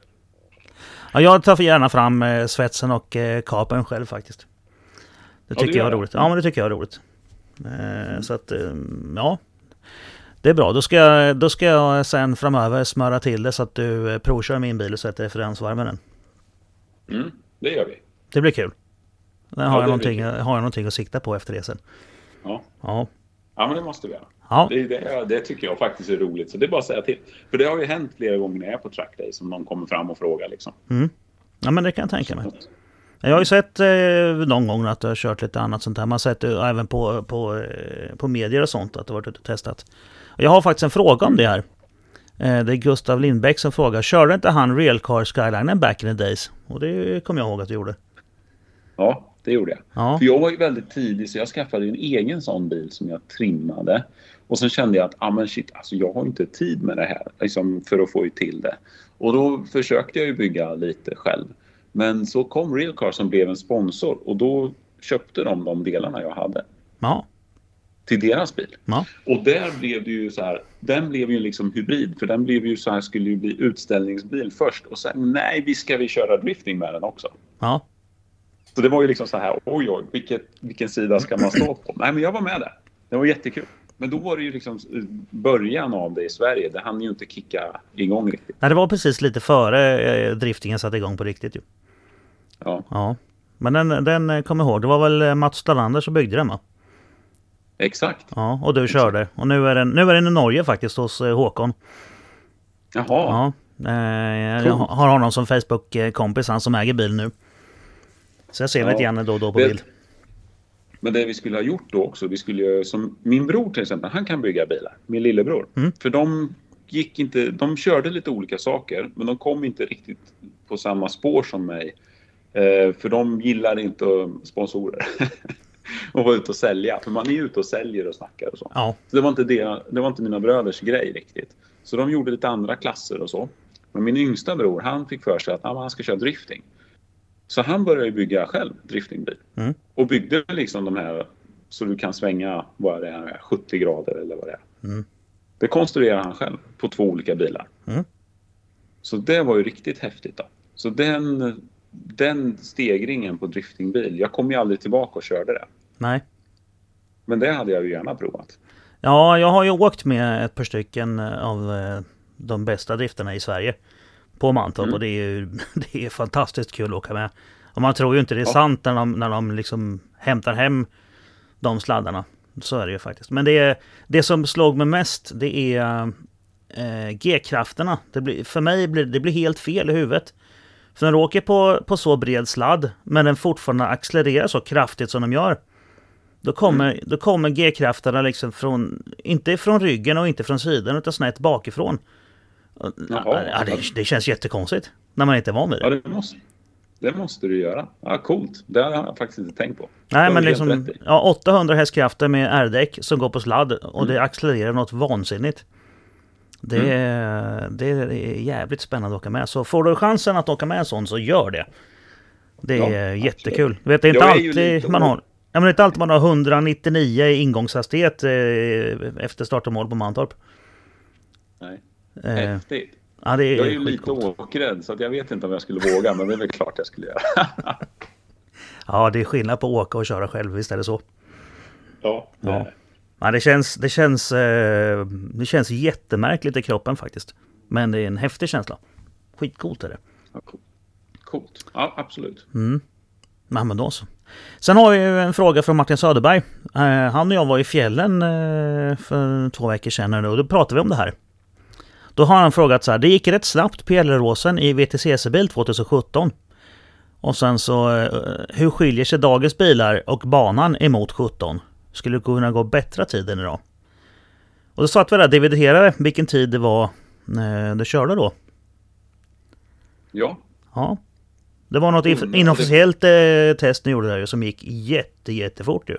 Ja, jag tar gärna fram eh, svetsen och eh, kapen själv faktiskt. Det tycker ja, jag är roligt. Ja men det tycker jag är roligt. Eh, mm. Så att, eh, ja. Det är bra, då ska, jag, då ska jag sen framöver smöra till det så att du provkör min bil och sätter referensvarv med den. Mm, det gör vi. Det blir kul. Där har, ja, jag någonting, har jag någonting att sikta på efter det sen. Ja. Ja. Ja, men det måste vi göra. Ja. Det, det, det tycker jag faktiskt är roligt. Så det är bara att säga till. För det har ju hänt flera gånger när jag är på track day som någon kommer fram och frågar liksom. Mm. Ja, men det kan jag tänka mig. Jag har ju sett eh, någon gång att du har kört lite annat sånt här. Man har sett eh, även på, på, eh, på medier och sånt att du har varit ute och testat. Och jag har faktiskt en fråga om det här. Eh, det är Gustav Lindbäck som frågar. Körde inte han Realcar Skylinen back in the days? Och det kommer jag ihåg att du gjorde. Ja, det gjorde jag. Ja. För jag var ju väldigt tidig så jag skaffade en egen sån bil som jag trimmade. Och sen kände jag att ah, men shit, alltså jag har inte tid med det här liksom, för att få till det. Och då försökte jag ju bygga lite själv. Men så kom Realcar som blev en sponsor och då köpte de de delarna jag hade. Ja. Till deras bil. Ja. Och där blev det ju så här, den blev ju liksom hybrid, för den blev ju så här, skulle ju bli utställningsbil först och sen nej, vi ska vi köra drifting med den också. Ja. Så det var ju liksom så här, oj oj, vilket, vilken sida ska man stå på? Nej, men jag var med där. Det var jättekul. Men då var det ju liksom början av det i Sverige. Det hann ju inte kicka igång riktigt. Nej, det var precis lite före eh, driftingen satte igång på riktigt ju. Ja. Ja. Men den, den kom ihåg, det var väl Mats Dalander som byggde den, va? Exakt. Ja, och du körde. Och nu är den, nu är den i Norge faktiskt hos eh, Håkon. Jaha. Ja. Eh, jag har honom som Facebook-kompis, han som äger bil nu. Så jag ser Ja. lite grann då och då på Det- bild. Men det vi skulle ha gjort då också, vi skulle ju, som min bror till exempel, han kan bygga bilar. Min lillebror. Mm. För de gick inte, de körde lite olika saker, men de kom inte riktigt på samma spår som mig. Eh, för de gillar inte sponsorer. Och vara ute och sälja. För man är ute och säljer och snackar och så. Ja. Så det var inte, det, det var inte mina bröders grej riktigt. Så de gjorde lite andra klasser och så. Men min yngsta bror, han fick för sig att ah, han ska köra drifting. Så han började bygga själv driftingbil. Mm. Och byggde liksom de här så du kan svänga, vad det här är, sjuttio grader eller vad det är. Mm. Det konstruerade han själv på två olika bilar. Mm. Så det var ju riktigt häftigt då. Så den, den stegringen på driftingbil, jag kom ju aldrig tillbaka och körde det. Nej. Men det hade jag ju gärna provat. Ja, jag har ju åkt med ett par stycken av eh, de bästa drifterna i Sverige på Mantorp. Mm. Och det är ju det är fantastiskt kul att åka med. Och man tror ju inte det är Ja. sant när de, när de liksom hämtar hem de sladdarna. Så är det ju faktiskt. Men det, är, det som slog mig mest, det är eh, G-krafterna. Det blir, för mig blir det blir helt fel i huvudet. För när du åker på, på så bred sladd, men den fortfarande accelererar så kraftigt som de gör, då kommer, mm. då kommer G-krafterna liksom från, inte från ryggen och inte från sidan, utan snett bakifrån. Jaha. Ja, det, det känns jättekonstigt när man inte är van vid det. Ja, det måste, det måste du göra. Ja, coolt. Det har jag faktiskt inte tänkt på. Nej, Det men har du helt liksom rätt i. ja, åttahundra hästkrafter med R-däck som går på sladd och Mm. det accelererar något vansinnigt. Det, Mm. är, det är jävligt spännande att åka med. Så får du chansen att åka med en sån, så gör det. Det Ja, är absolut. jättekul. Du vet, det är inte Jag är ju alltid lite man å- har... Ja, men det är inte alltid man har etthundranittionio i ingångshastighet eh, efter start och mål på Mantorp. Nej. Eh, Häftigt. ja, det är, Jag är ju lite skitcoolt. åkrädd så att jag vet inte om jag skulle våga, men det är väl klart jag skulle göra. Ja, det är skillnad på att åka och köra själv, visst är det så. Ja, det Ja. är det. Ja, det känns, det känns, eh, det känns jättemärkligt i kroppen faktiskt. Men det är en häftig känsla. Skitcoolt är det. Ja, coolt. Coolt. Ja, absolut. Mm. Ja, men då så. Sen har jag ju en fråga från Martin Söderberg. Eh, han och jag var i fjällen eh, för två veckor sedan och då pratade vi om det här. Då har han frågat så här: det gick rätt snabbt på Gelleråsen i V T C C-bil tjugohundrasjutton. Och sen så, eh, hur skiljer sig dagens bilar och banan emot sjutton? Skulle det kunna gå bättre tiden idag? Och då satt vi där och dividerade vilken tid det var när du körde då. Ja. Ja. Det var något Mm, inofficiellt eh, test ni gjorde där ju, som gick jätte, jättefort ju.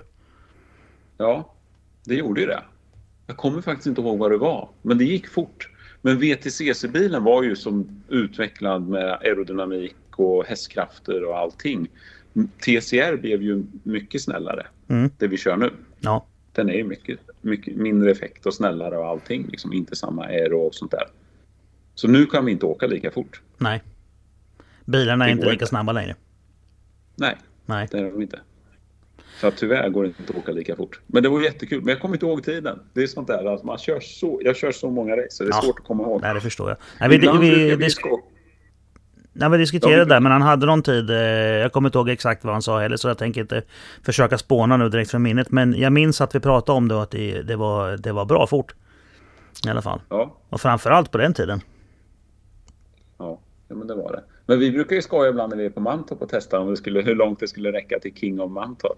Ja, det gjorde ju det. Jag kommer faktiskt inte ihåg vad det var, men det gick fort. Men V T C C-bilen var ju som utvecklad med aerodynamik och hästkrafter och allting. T C R blev ju mycket snällare, Mm. det vi kör nu. Ja. Den är ju mycket, mycket mindre effekt och snällare och allting. Liksom inte samma aero och sånt där. Så nu kan vi inte åka lika fort. Nej. Bilarna är Det inte går lika inte. snabba längre. Nej, Nej. det är de inte. Så att tyvärr går det inte att åka lika fort. Men det var jättekul. Men jag kommer inte ihåg tiden. Det är sånt där. Alltså man kör så, jag kör så många race så det är Ja. svårt att komma ihåg. Nej, det förstår jag. Nej, vi, Ibland vi, brukar vi vi, skå- nej, vi diskuterade Ja, det där, men han hade någon tid. Eh, jag kommer inte ihåg exakt vad han sa heller, så jag tänker inte försöka spåna nu direkt från minnet. Men jag minns att vi pratade om det och att det, det, var, det var bra fort. I alla fall. Ja, Och framförallt på den tiden. ja, ja, men det var det. Men vi brukar ju skoja ibland när vi är på Mantorp och testa om det skulle, hur långt det skulle räcka till King of Mantorp.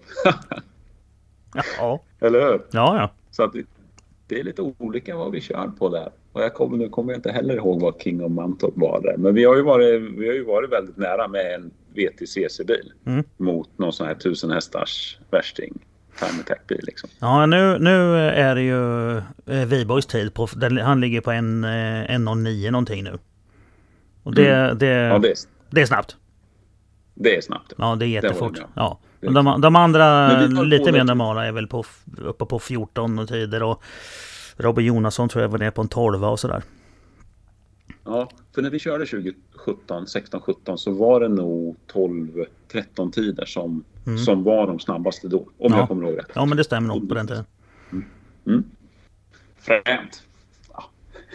Ja, Eller hur? ja. ja. Så att det, det är lite olika vad vi kör på där. Och jag kommer, nu kommer jag inte heller ihåg vad King of Mantorp var där. Men vi har ju varit, vi har ju varit väldigt nära med en V T C C-bil. Mm. Mot någon sån här tusen hästars värsting. Time attack-bil liksom. Ja, nu, nu är det ju eh, Viborgs tid. På, den, han ligger på en, eh, en noll nio någonting nu. Och det, Mm. det, Ja, det är, det är snabbt. Det är snabbt. Ja, det är jättefort. Det ja. De, de andra lite mer normala är väl på, uppe på fjorton tider och Robin Jonasson tror jag var ner på en tolv och sådär. Ja, för när vi körde tjugo sjutton, sexton sjutton så var det nog tolv tretton tider som, mm. som var de snabbaste då. Om ja. jag kommer ihåg rätt. Ja, men det stämmer nog på den tiden. Mm. Mm. Främt. Ja.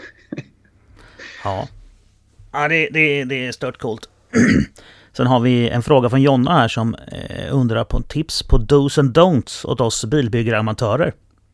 ja. Ja, det, det, det är stört coolt. Sen har vi en fråga från Jonna här som eh, undrar på tips på do's and don'ts åt oss bilbyggaramatörer.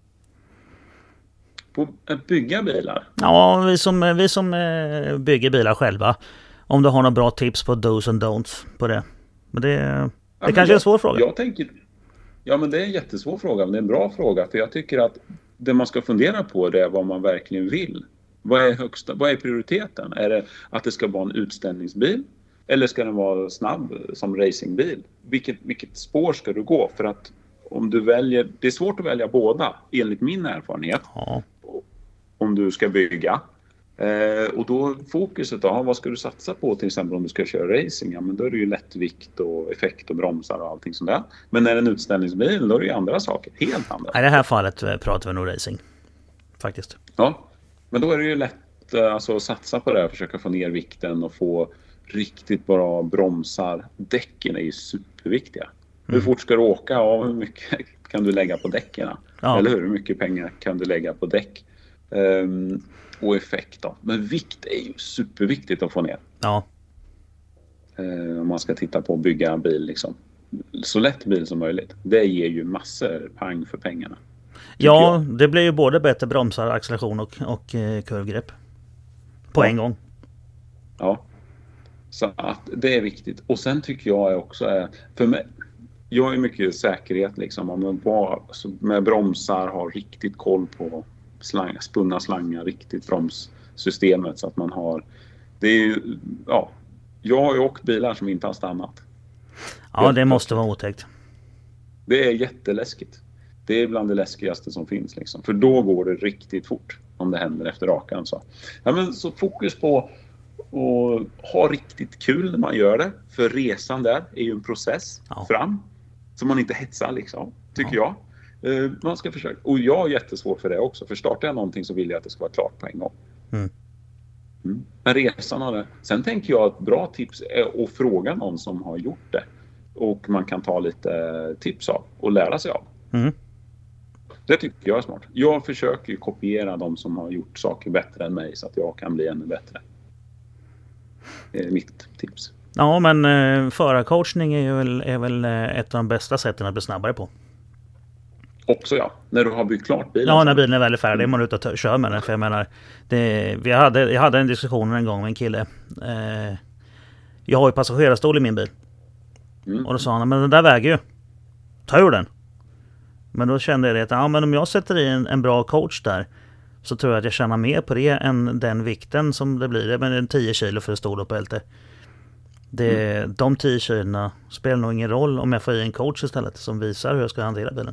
På att bygga bilar? Ja, vi som, vi som eh, bygger bilar själva. Om du har några bra tips på do's and don'ts på det. Men det, det ja, kanske jag, är en svår fråga. Jag tänker, ja, men det är en jättesvår fråga. Men det är en bra fråga. För jag tycker att det man ska fundera på det är vad man verkligen vill. Vad är högsta, vad är prioriteten? Är det att det ska vara en utställningsbil? Eller ska den vara snabb som racingbil? Vilket, vilket spår ska du gå? För att om du väljer... Det är svårt att välja båda, enligt min erfarenhet. Ja. Om du ska bygga. Eh, och då fokuset då, vad ska du satsa på? Till exempel om du ska köra racing. Ja, men då är det ju lättvikt och effekt och bromsar och allting sånt där. Men när det är en utställningsbil, då är det ju andra saker. Helt andra. I det här fallet pratar vi nog racing. Faktiskt. Ja, men då är det ju lätt alltså, att satsa på det här. Försöka få ner vikten och få riktigt bra bromsar. Däcken är ju superviktiga. Mm. Hur fort ska du åka? Ja, hur mycket kan du lägga på däcken? Ja. Eller hur mycket pengar kan du lägga på däck? Um, och effekt då. Men vikt är ju superviktigt att få ner. Ja. Uh, om man ska titta på att bygga en bil liksom. Så lätt bil som möjligt. Det ger ju massor pang för pengarna. Ja, jag. Det blir ju både bättre bromsar, acceleration och, och eh, kurvgrepp. På ja. en gång. Ja. Så att det är viktigt. Och sen tycker jag också är, för mig, jag är mycket säkerhet liksom. Om man bara med bromsar har riktigt koll på slang, spunna slangar, riktigt bromssystemet så att man har, det är ju, ja, jag har ju åkt bilar som inte har stannat. Ja, det måste vara otäckt. Det är jätteläskigt. Det är bland det läskigaste som finns liksom. För då går det riktigt fort om det händer efter rakan så. Ja, men så fokus på och ha riktigt kul när man gör det. För resan där är ju en process ja. fram. Så man inte hetsar liksom, tycker ja. jag. Uh, man ska försöka. Och jag är jättesvårt för det också. För startar jag någonting så vill jag att det ska vara klart på en gång. Mm. Mm. Men resan har det. Sen tänker jag att bra tips är att fråga någon som har gjort det. Och man kan ta lite tips av och lära sig av. Mm. Det tycker jag är smart. Jag försöker ju kopiera de som har gjort saker bättre än mig så att jag kan bli ännu bättre. Det är mitt tips. Ja, men eh, förarcoachning är, ju väl, är väl ett av de bästa sätten att bli snabbare på. Också ja, när du har byggt klart bilen. Ja, när bilen är väl färdig är man ute och t- kör med den. För jag menar, det, vi hade, jag hade en diskussion en gång med en kille. Eh, jag har ju passagerarstol i min bil. Mm. Och då sa han, men den där väger ju. Ta ur den. Men då kände jag det att ja, men om jag sätter i en, en bra coach där så tror jag att jag tjänar mer på det än den vikten som det blir. Men det är tio kilo för stol och bälte. Det, mm. De tio kilona spelar nog ingen roll om jag får i en coach istället som visar hur jag ska hantera bilen.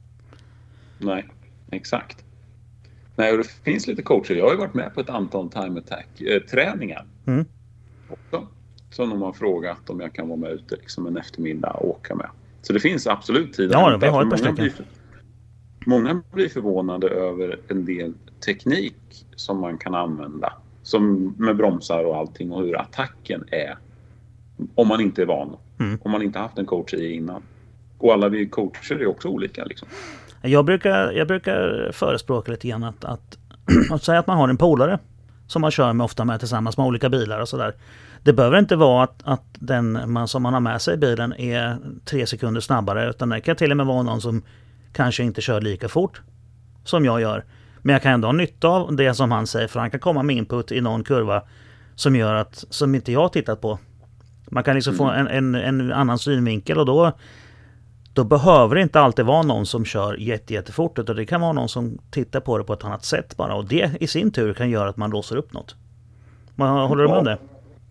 Nej, exakt. Nej, och det finns lite coacher. Jag har ju varit med på ett antal time attack-träningar. Mm. Också. Som de har frågat om jag kan vara med ute liksom en eftermiddag och åka med. Så det finns absolut tid. Ja, vi har ett par stycken. Blir för, många blir förvånade över en del teknik som man kan använda. Som med bromsar och allting och hur attacken är. Om man inte är van. Mm. Om man inte haft en coach i innan. Och alla vi coacher är också olika liksom. Jag brukar, jag brukar förespråka lite grann att, att, att säga att man har en polare som man kör med ofta med tillsammans med olika bilar och sådär. Det behöver inte vara att, att den man som man har med sig i bilen är tre sekunder snabbare, utan det kan till och med vara någon som kanske inte kör lika fort som jag gör. Men jag kan ändå ha nytta av det som han säger, för han kan komma med input i någon kurva som gör att, som inte jag har tittat på. Man kan liksom mm. få en, en, en annan synvinkel och då Då behöver det inte alltid vara någon som kör jätte, jättefort, utan det kan vara någon som tittar på det på ett annat sätt bara. Och det i sin tur kan göra att man låser upp något. Man, håller du med om det?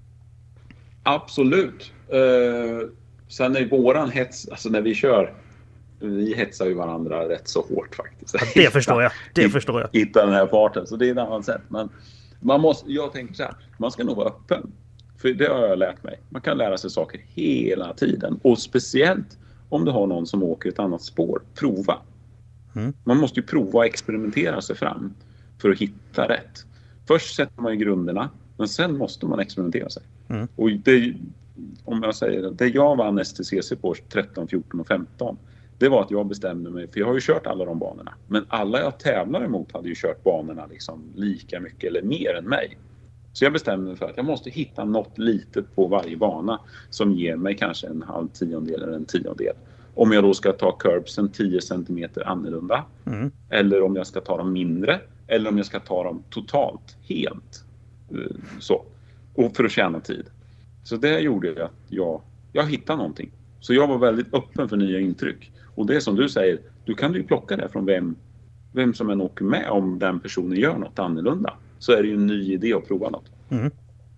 Absolut. Uh, sen är våran hets, alltså när vi kör, vi hetsar ju varandra rätt så hårt faktiskt. Ja, det förstår jag. Det förstår jag. Hitta den här farten, så det är ett annat sätt. Men man måste, jag tänker så här, man ska nog vara öppen För det har jag lärt mig. Man kan lära sig saker hela tiden. Och speciellt om du har någon som åker ett annat spår. Prova. Mm. Man måste ju prova och experimentera sig fram för att hitta rätt. Först sätter man ju grunderna, men sen måste man experimentera sig. Mm. Och det, om jag säger det, det jag vann S T C C på tretton, fjorton och femton, det var att jag bestämde mig, för jag har ju kört alla de banorna. Men alla jag tävlar emot hade ju kört banorna liksom lika mycket eller mer än mig. Så jag bestämde mig för att jag måste hitta något litet på varje bana som ger mig kanske en halv tiondel eller en tiondel. Om jag då ska ta curbsen tio centimeter annorlunda. Mm. Eller om jag ska ta dem mindre. Eller om jag ska ta dem totalt helt. Så. Och för att tjäna tid. Så det gjorde att jag, jag hittade någonting. Så jag var väldigt öppen för nya intryck. Och det som du säger, du kan ju plocka det från vem, vem som än åker med om den personen gör något annorlunda. Så är det ju en ny idé att prova något. Mm.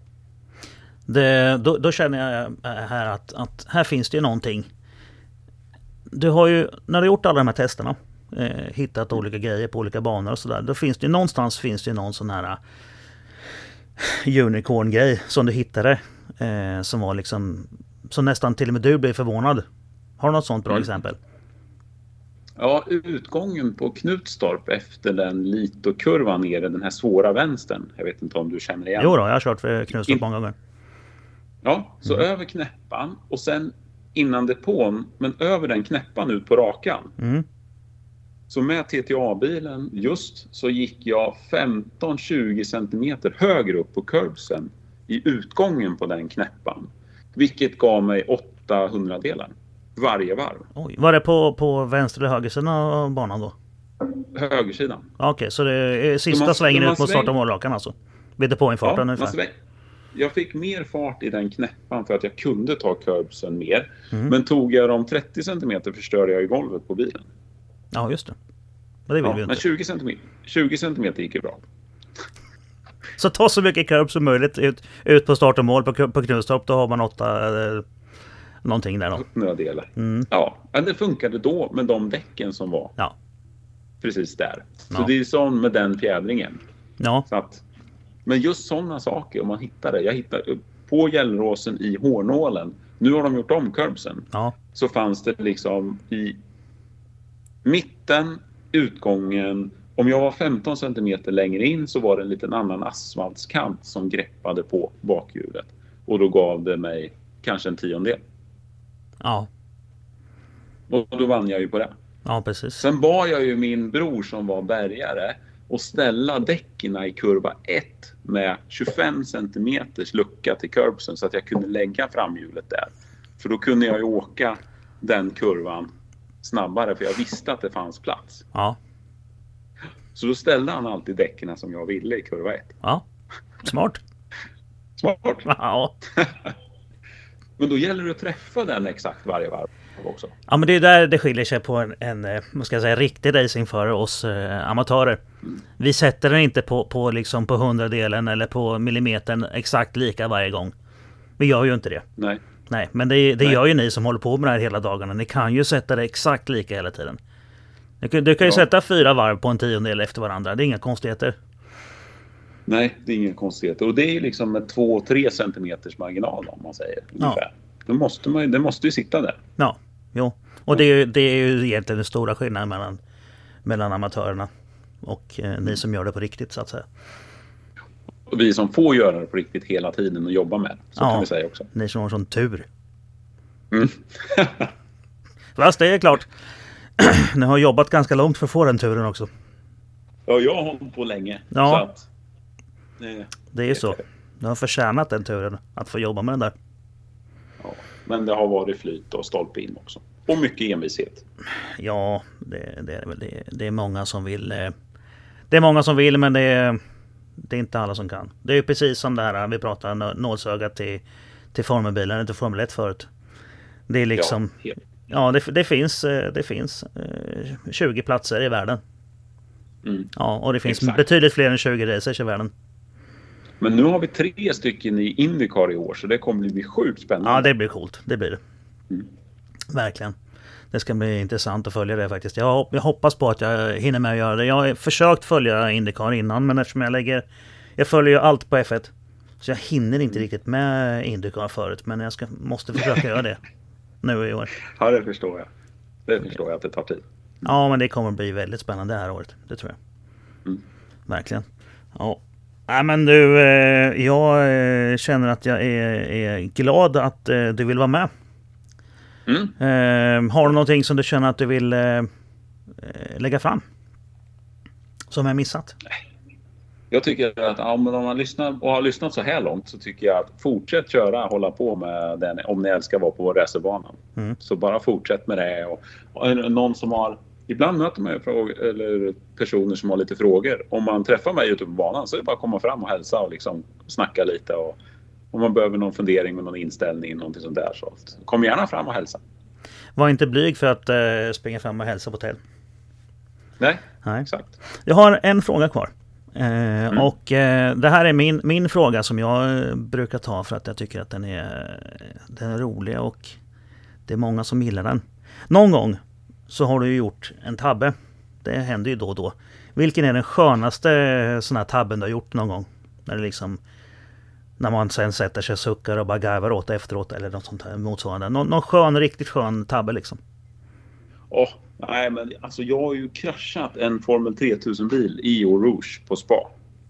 Det, då, då känner jag här att, att här finns det ju någonting. Du har ju, när du gjort alla de här testerna, eh, hittat olika grejer på olika banor och sådär. Då finns det ju någonstans finns det ju någon sån här uh, unicorn-grej som du hittade. Eh, som var liksom, som nästan till och med du blev förvånad. Har du något sånt bra mm. exempel? Ja, utgången på Knutstorp efter den Lito-kurvan nere, den här svåra vänstern. Jag vet inte om du känner igen. Jo då, jag har kört för Knutstorp In... många gånger. Ja, så mm. över knäppan och sen innan depån, men över den knäppan ut på rakan. Mm. Så med T T A-bilen just så gick jag femton till tjugo centimeter högre upp på curbsen i utgången på den knäppan. Vilket gav mig åttahundra delar varje varv. Oj, var det på, på vänster eller högersidan av banan då? Högersidan. Okej, okay, så det är sista man, svängen ut mot start av målrakan alltså? Vid depåinfarten ja, ungefär? Jag fick mer fart i den knäppan för att jag kunde ta curbsen mer. Mm. Men tog jag de trettio centimeter förstörde jag i golvet på bilen. Ja, just det. Men det vill ja, vi inte. Men tjugo centimeter, tjugo centimeter gick ju bra. Så ta så mycket curb som möjligt ut, ut på start och mål på, på Knutstorp. Då har man åtta eh, någonting där då. Några delar. Mm. Ja, det funkade då med de däcken som var. Ja. Precis där. Så ja. Det är sån med den fjädringen. Ja. Så att, men just sådana saker om man hittar det. Jag hittade på Gällråsen i Hårnålen. Nu har de gjort om curbsen. Ja. Så fanns det liksom i mitten, utgången. Om jag var femton centimeter längre in så var det en liten annan asfaltskant som greppade på bakhjulet. Och då gav det mig kanske en tiondel. Ja. Och då vann jag ju på det. Ja, precis. Sen bad jag ju min bror som var bärgare och ställa däcken i kurva ett med tjugofem centimeters lucka till curbsen så att jag kunde lägga framhjulet där. För då kunde jag ju åka den kurvan snabbare för jag visste att det fanns plats. Ja. Så då ställde han alltid däcken som jag ville i kurva ett. Ja, smart. Smart. Ja. Men då gäller det att träffa den exakt varje varv också. Ja, men det är där det skiljer sig på en, en vad ska jag säga, riktig racing för oss eh, amatörer. Mm. Vi sätter den inte på, på, liksom på hundradelen eller på millimetern exakt lika varje gång. Vi gör ju inte det. Nej. Nej, men det, det Nej. gör ju ni som håller på med det här hela dagarna. Ni kan ju sätta det exakt lika hela tiden. Du kan, du kan ju ja. sätta fyra varv på en tiondel efter varandra. Det är inga konstigheter. Nej, det är inga konstigheter. Och det är ju liksom med två till tre centimeters marginal om man säger. Ungefär. Ja. Då måste man, det måste ju sitta där. Ja, jo. Och det är ju, det är ju egentligen den stora skillnaden mellan, mellan amatörerna och eh, ni som gör det på riktigt så att säga. Och vi som får göra det på riktigt hela tiden och jobba med det. Så ja, kan vi säga också. Ni som har sån tur. Mm. Fast det är klart. Ni har jobbat ganska långt för att få den turen också. Ja, jag har hållit på länge. Ja, så att, eh, det är ju så. Du har förtjänat den turen att få jobba med den där. Ja, men det har varit flyt och stolpe in också. Och mycket envishet. Ja, det, det är väl det. Det är många som vill. Det är många som vill, men det är, det är inte alla som kan. Det är ju precis som det här vi pratade nålsögat till, till formelbilen, till Formel ett förut. Det är liksom... Ja, ja det, det finns, det finns tjugo platser i världen. Mm. Ja, och det finns Exakt. betydligt fler än tjugo racers i världen. Men nu har vi tre stycken i IndyCar i år, så det kommer bli sjukt spännande. Ja, det blir coolt. Det blir det. Mm. Verkligen. Det ska bli intressant att följa det faktiskt. Jag, jag hoppas på att jag hinner med att göra det. Jag har försökt följa IndyCar innan, men eftersom jag lägger... Jag följer ju allt på F ett. Så jag hinner inte riktigt med Indycar förut, men jag ska, måste försöka göra det nu i år. Ja, det förstår jag. Det förstår jag att det tar tid. Ja, men det kommer bli väldigt spännande det här året. Det tror jag. Mm. Verkligen. Ja. Nej, men du, eh, jag eh, känner att jag är, är glad att eh, du vill vara med. Mm. Eh, har du någonting som du känner att du vill eh, lägga fram? Som jag missat? Jag tycker att ja, men om man lyssnar och har lyssnat så här långt så tycker jag att fortsätt köra, hålla på med den om ni älskar vara på racerbanan. Mm. Så bara fortsätt med det. Och, och någon som har, ibland möter man ju frågor, eller personer som har lite frågor. Om man träffar mig ute på banan så är det bara att komma fram och hälsa och liksom snacka lite. Och om man behöver någon fundering med någon inställning, någonting sånt där, så kom gärna fram och hälsa. Var inte blyg för att uh, springa fram och hälsa på hotell. Nej, Nej, exakt. Jag har en fråga kvar. Eh, mm. Och eh, det här är min, min fråga som jag brukar ta för att jag tycker att den är, den är rolig och det är många som gillar den. Någon gång så har du ju gjort en tabbe. Det händer ju då och då. Vilken är den skönaste sån här tabben du har gjort någon gång? När det liksom, när man sen sätter sig och suckar och bara garvar åt efteråt eller något sånt här motsvarande. Nå, någon skön, riktigt skön tabbe liksom. Åh, oh, nej men alltså jag har ju kraschat en Formel tre tusen bil i Eau Rouge på Spa.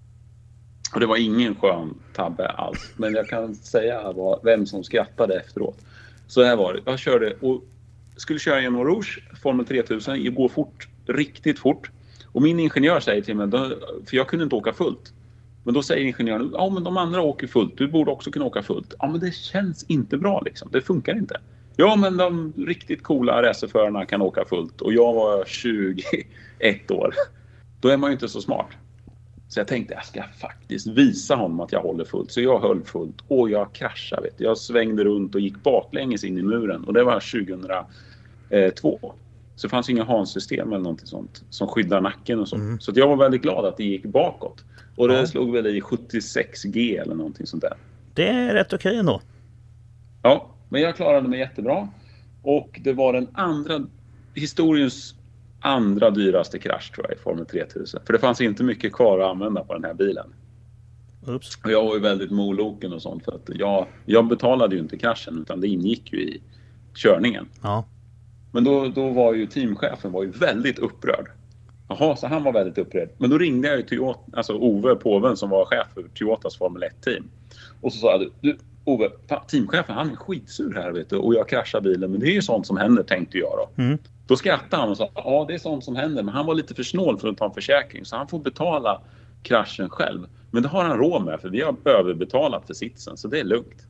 Och det var ingen skön tabbe alls. Men jag kan säga vad, vem som skrattade efteråt. Så här var det. Jag körde och skulle köra genom Eau Rouge, Formel tre tusen. Det går fort, riktigt fort. Och min ingenjör säger till mig, för jag kunde inte åka fullt. Men då säger ingenjören, ja men de andra åker fullt. Du borde också kunna åka fullt. Ja men det känns inte bra liksom. Det funkar inte. Ja, men de riktigt coola racerförarna kan åka fullt. Och jag var tjugoett år. Då är man ju inte så smart. Så jag tänkte, jag ska faktiskt visa honom att jag håller fullt. Så jag höll fullt. Och jag kraschade, vet du. Jag svängde runt och gick baklänges in i muren. Och det var tjugohundratvå. Så det fanns inga hansystem eller någonting sånt som skyddar nacken och så. Mm. Så jag var väldigt glad att det gick bakåt. Och det ja. slog väl i sjuttiosex G eller någonting sånt där. Det är rätt okej ändå. Ja. Men jag klarade mig jättebra. Och det var den andra, historiens andra dyraste krasch tror jag i Formel tre tusen. För det fanns inte mycket kvar att använda på den här bilen. Oops. Och jag var ju väldigt moloken och sånt. För att jag, jag betalade ju inte kraschen utan det ingick ju i körningen. Ja. Men då, då var ju teamchefen var ju väldigt upprörd. Jaha, så han var väldigt upprörd. Men då ringde jag ju till alltså Ove Påven som var chef för Toyotas Formel ett-team. Och så sa jag, du... Ove, teamchefen, han är skitsur här vet du, och jag kraschar bilen, men det är ju sånt som händer tänkte jag då. Mm. Då skrattade han och sa, ja det är sånt som händer, men han var lite för snål för att ta en försäkring så han får betala kraschen själv. Men det har han råd med för vi har överbetalat för sitsen så det är lugnt.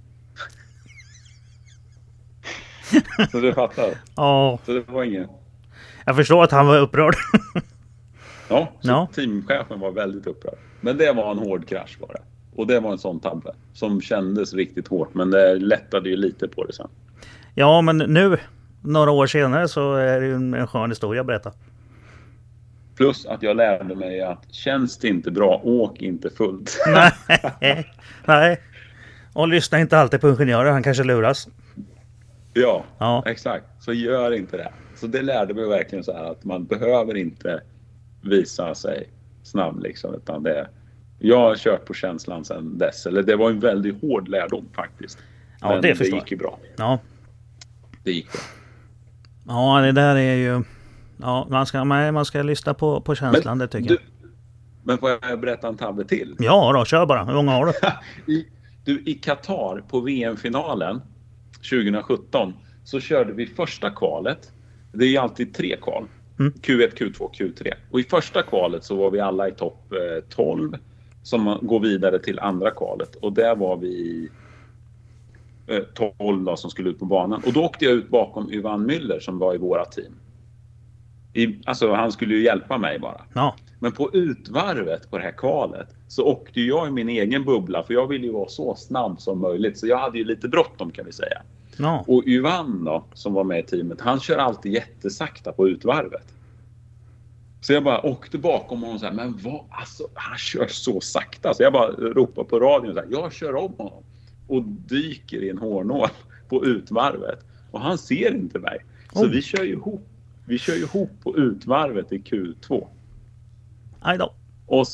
Så du fattar? Ja. Så det var ingen... Jag förstår att han var upprörd. Ja, så ja. Teamchefen var väldigt upprörd. Men det var en hård krasch bara. Och det var en sån tabbe som kändes riktigt hårt. Men det lättade ju lite på det sen. Ja, men nu, några år senare, så är det ju en skön historia att berätta. Plus att jag lärde mig att känns det inte bra, åk inte fullt. Nej, nej. Och lyssna inte alltid på ingenjörer, han kanske luras. Ja, ja, exakt. Så gör inte det. Så det lärde mig verkligen så här att man behöver inte visa sig snabb liksom. Utan det jag har kört på känslan sedan dess. Eller det var en väldigt hård lärdom faktiskt. Ja, men det, det gick ju bra. Ja. Det gick bra. Ja, det där är ju... Ja, man ska, man ska lyssna på, på känslan, men, det tycker du, jag. Men får jag berätta en tabbe till? Ja då, kör bara. Hur många har du? I, du, i Qatar på V M-finalen tjugohundrasjutton så körde vi första kvalet. Det är ju alltid tre kval. Mm. Q ett, Q två, Q tre. Och i första kvalet så var vi alla i topp eh, tolv som går vidare till andra kvalet. Och där var vi eh, tolv då, som skulle ut på banan. Och då åkte jag ut bakom Yvan Müller som var i våra team. I, alltså han skulle ju hjälpa mig bara. Ja. Men på utvarvet på det här kvalet så åkte jag i min egen bubbla. För jag ville ju vara så snabb som möjligt. Så jag hade ju lite bråttom kan vi säga. Ja. Och Yvan då, som var med i teamet, han kör alltid jättesakta på utvarvet. Så jag bara åkte bakom honom och sa, men vad, alltså han kör så sakta. Så jag bara ropar på radion och sa, jag kör om honom. Och dyker i en hårnål på utvarvet. Och han ser inte mig. Så oh. vi kör ju ihop. Vi kör ju ihop på utvarvet i Q två. Aj då. Och så,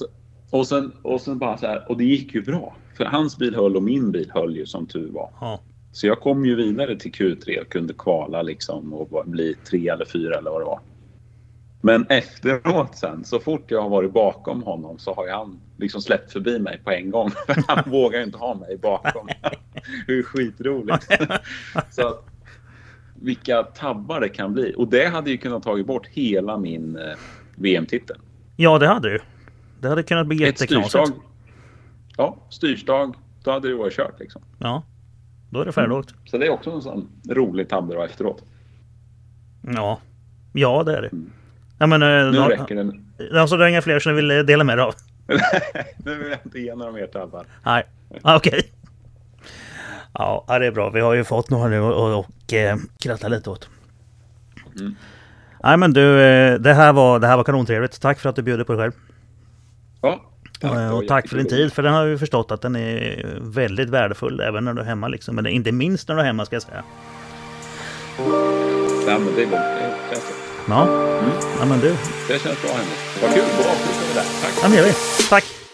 Och sen, och sen bara så här, och det gick ju bra. För hans bil höll och min bil höll ju som tur var. Ja. Så jag kom ju vidare till Q tre och kunde kvala liksom och bli tre eller fyra eller vad det var. Men efteråt sen, så fort jag har varit bakom honom så har ju han liksom släppt förbi mig på en gång. Han vågar inte ha mig bakom. Det är skitroligt. Så att, vilka tabbar det kan bli. Och det hade ju kunnat tagit bort hela min eh, V M-titel. Ja, det hade ju. Det hade kunnat bli jätteknasigt. Ett styrstag. Ja, styrstag. Då hade det varit kört liksom. Ja, då är det färdigt. Mm. Så det är också en sån rolig tabbe då efteråt. Ja, ja det är det. Mm. Ja, men, nu då, räcker den. Alltså det är inga fler som vill dela med dig av. Nu vill jag inte ge några mer tabbar. Nej, okej. Okay. Ja, det är bra. Vi har ju fått några nu och, och, och eh, kratta lite åt. Mm. Nej, men du, det här var, det här var kanontrevligt. Tack för att du bjöd på dig själv. Ja, tack. Och, och tack för din tid, för den har vi förstått att den är väldigt värdefull även när du är hemma liksom. Men inte minst när du är hemma, ska jag säga. Ja, men det är väl det känns det. Ja, mm. Ja men du. Det känns bra hemma. Vad kul, bra avsluta med det. Tack. Ja, men gör vi. Tack.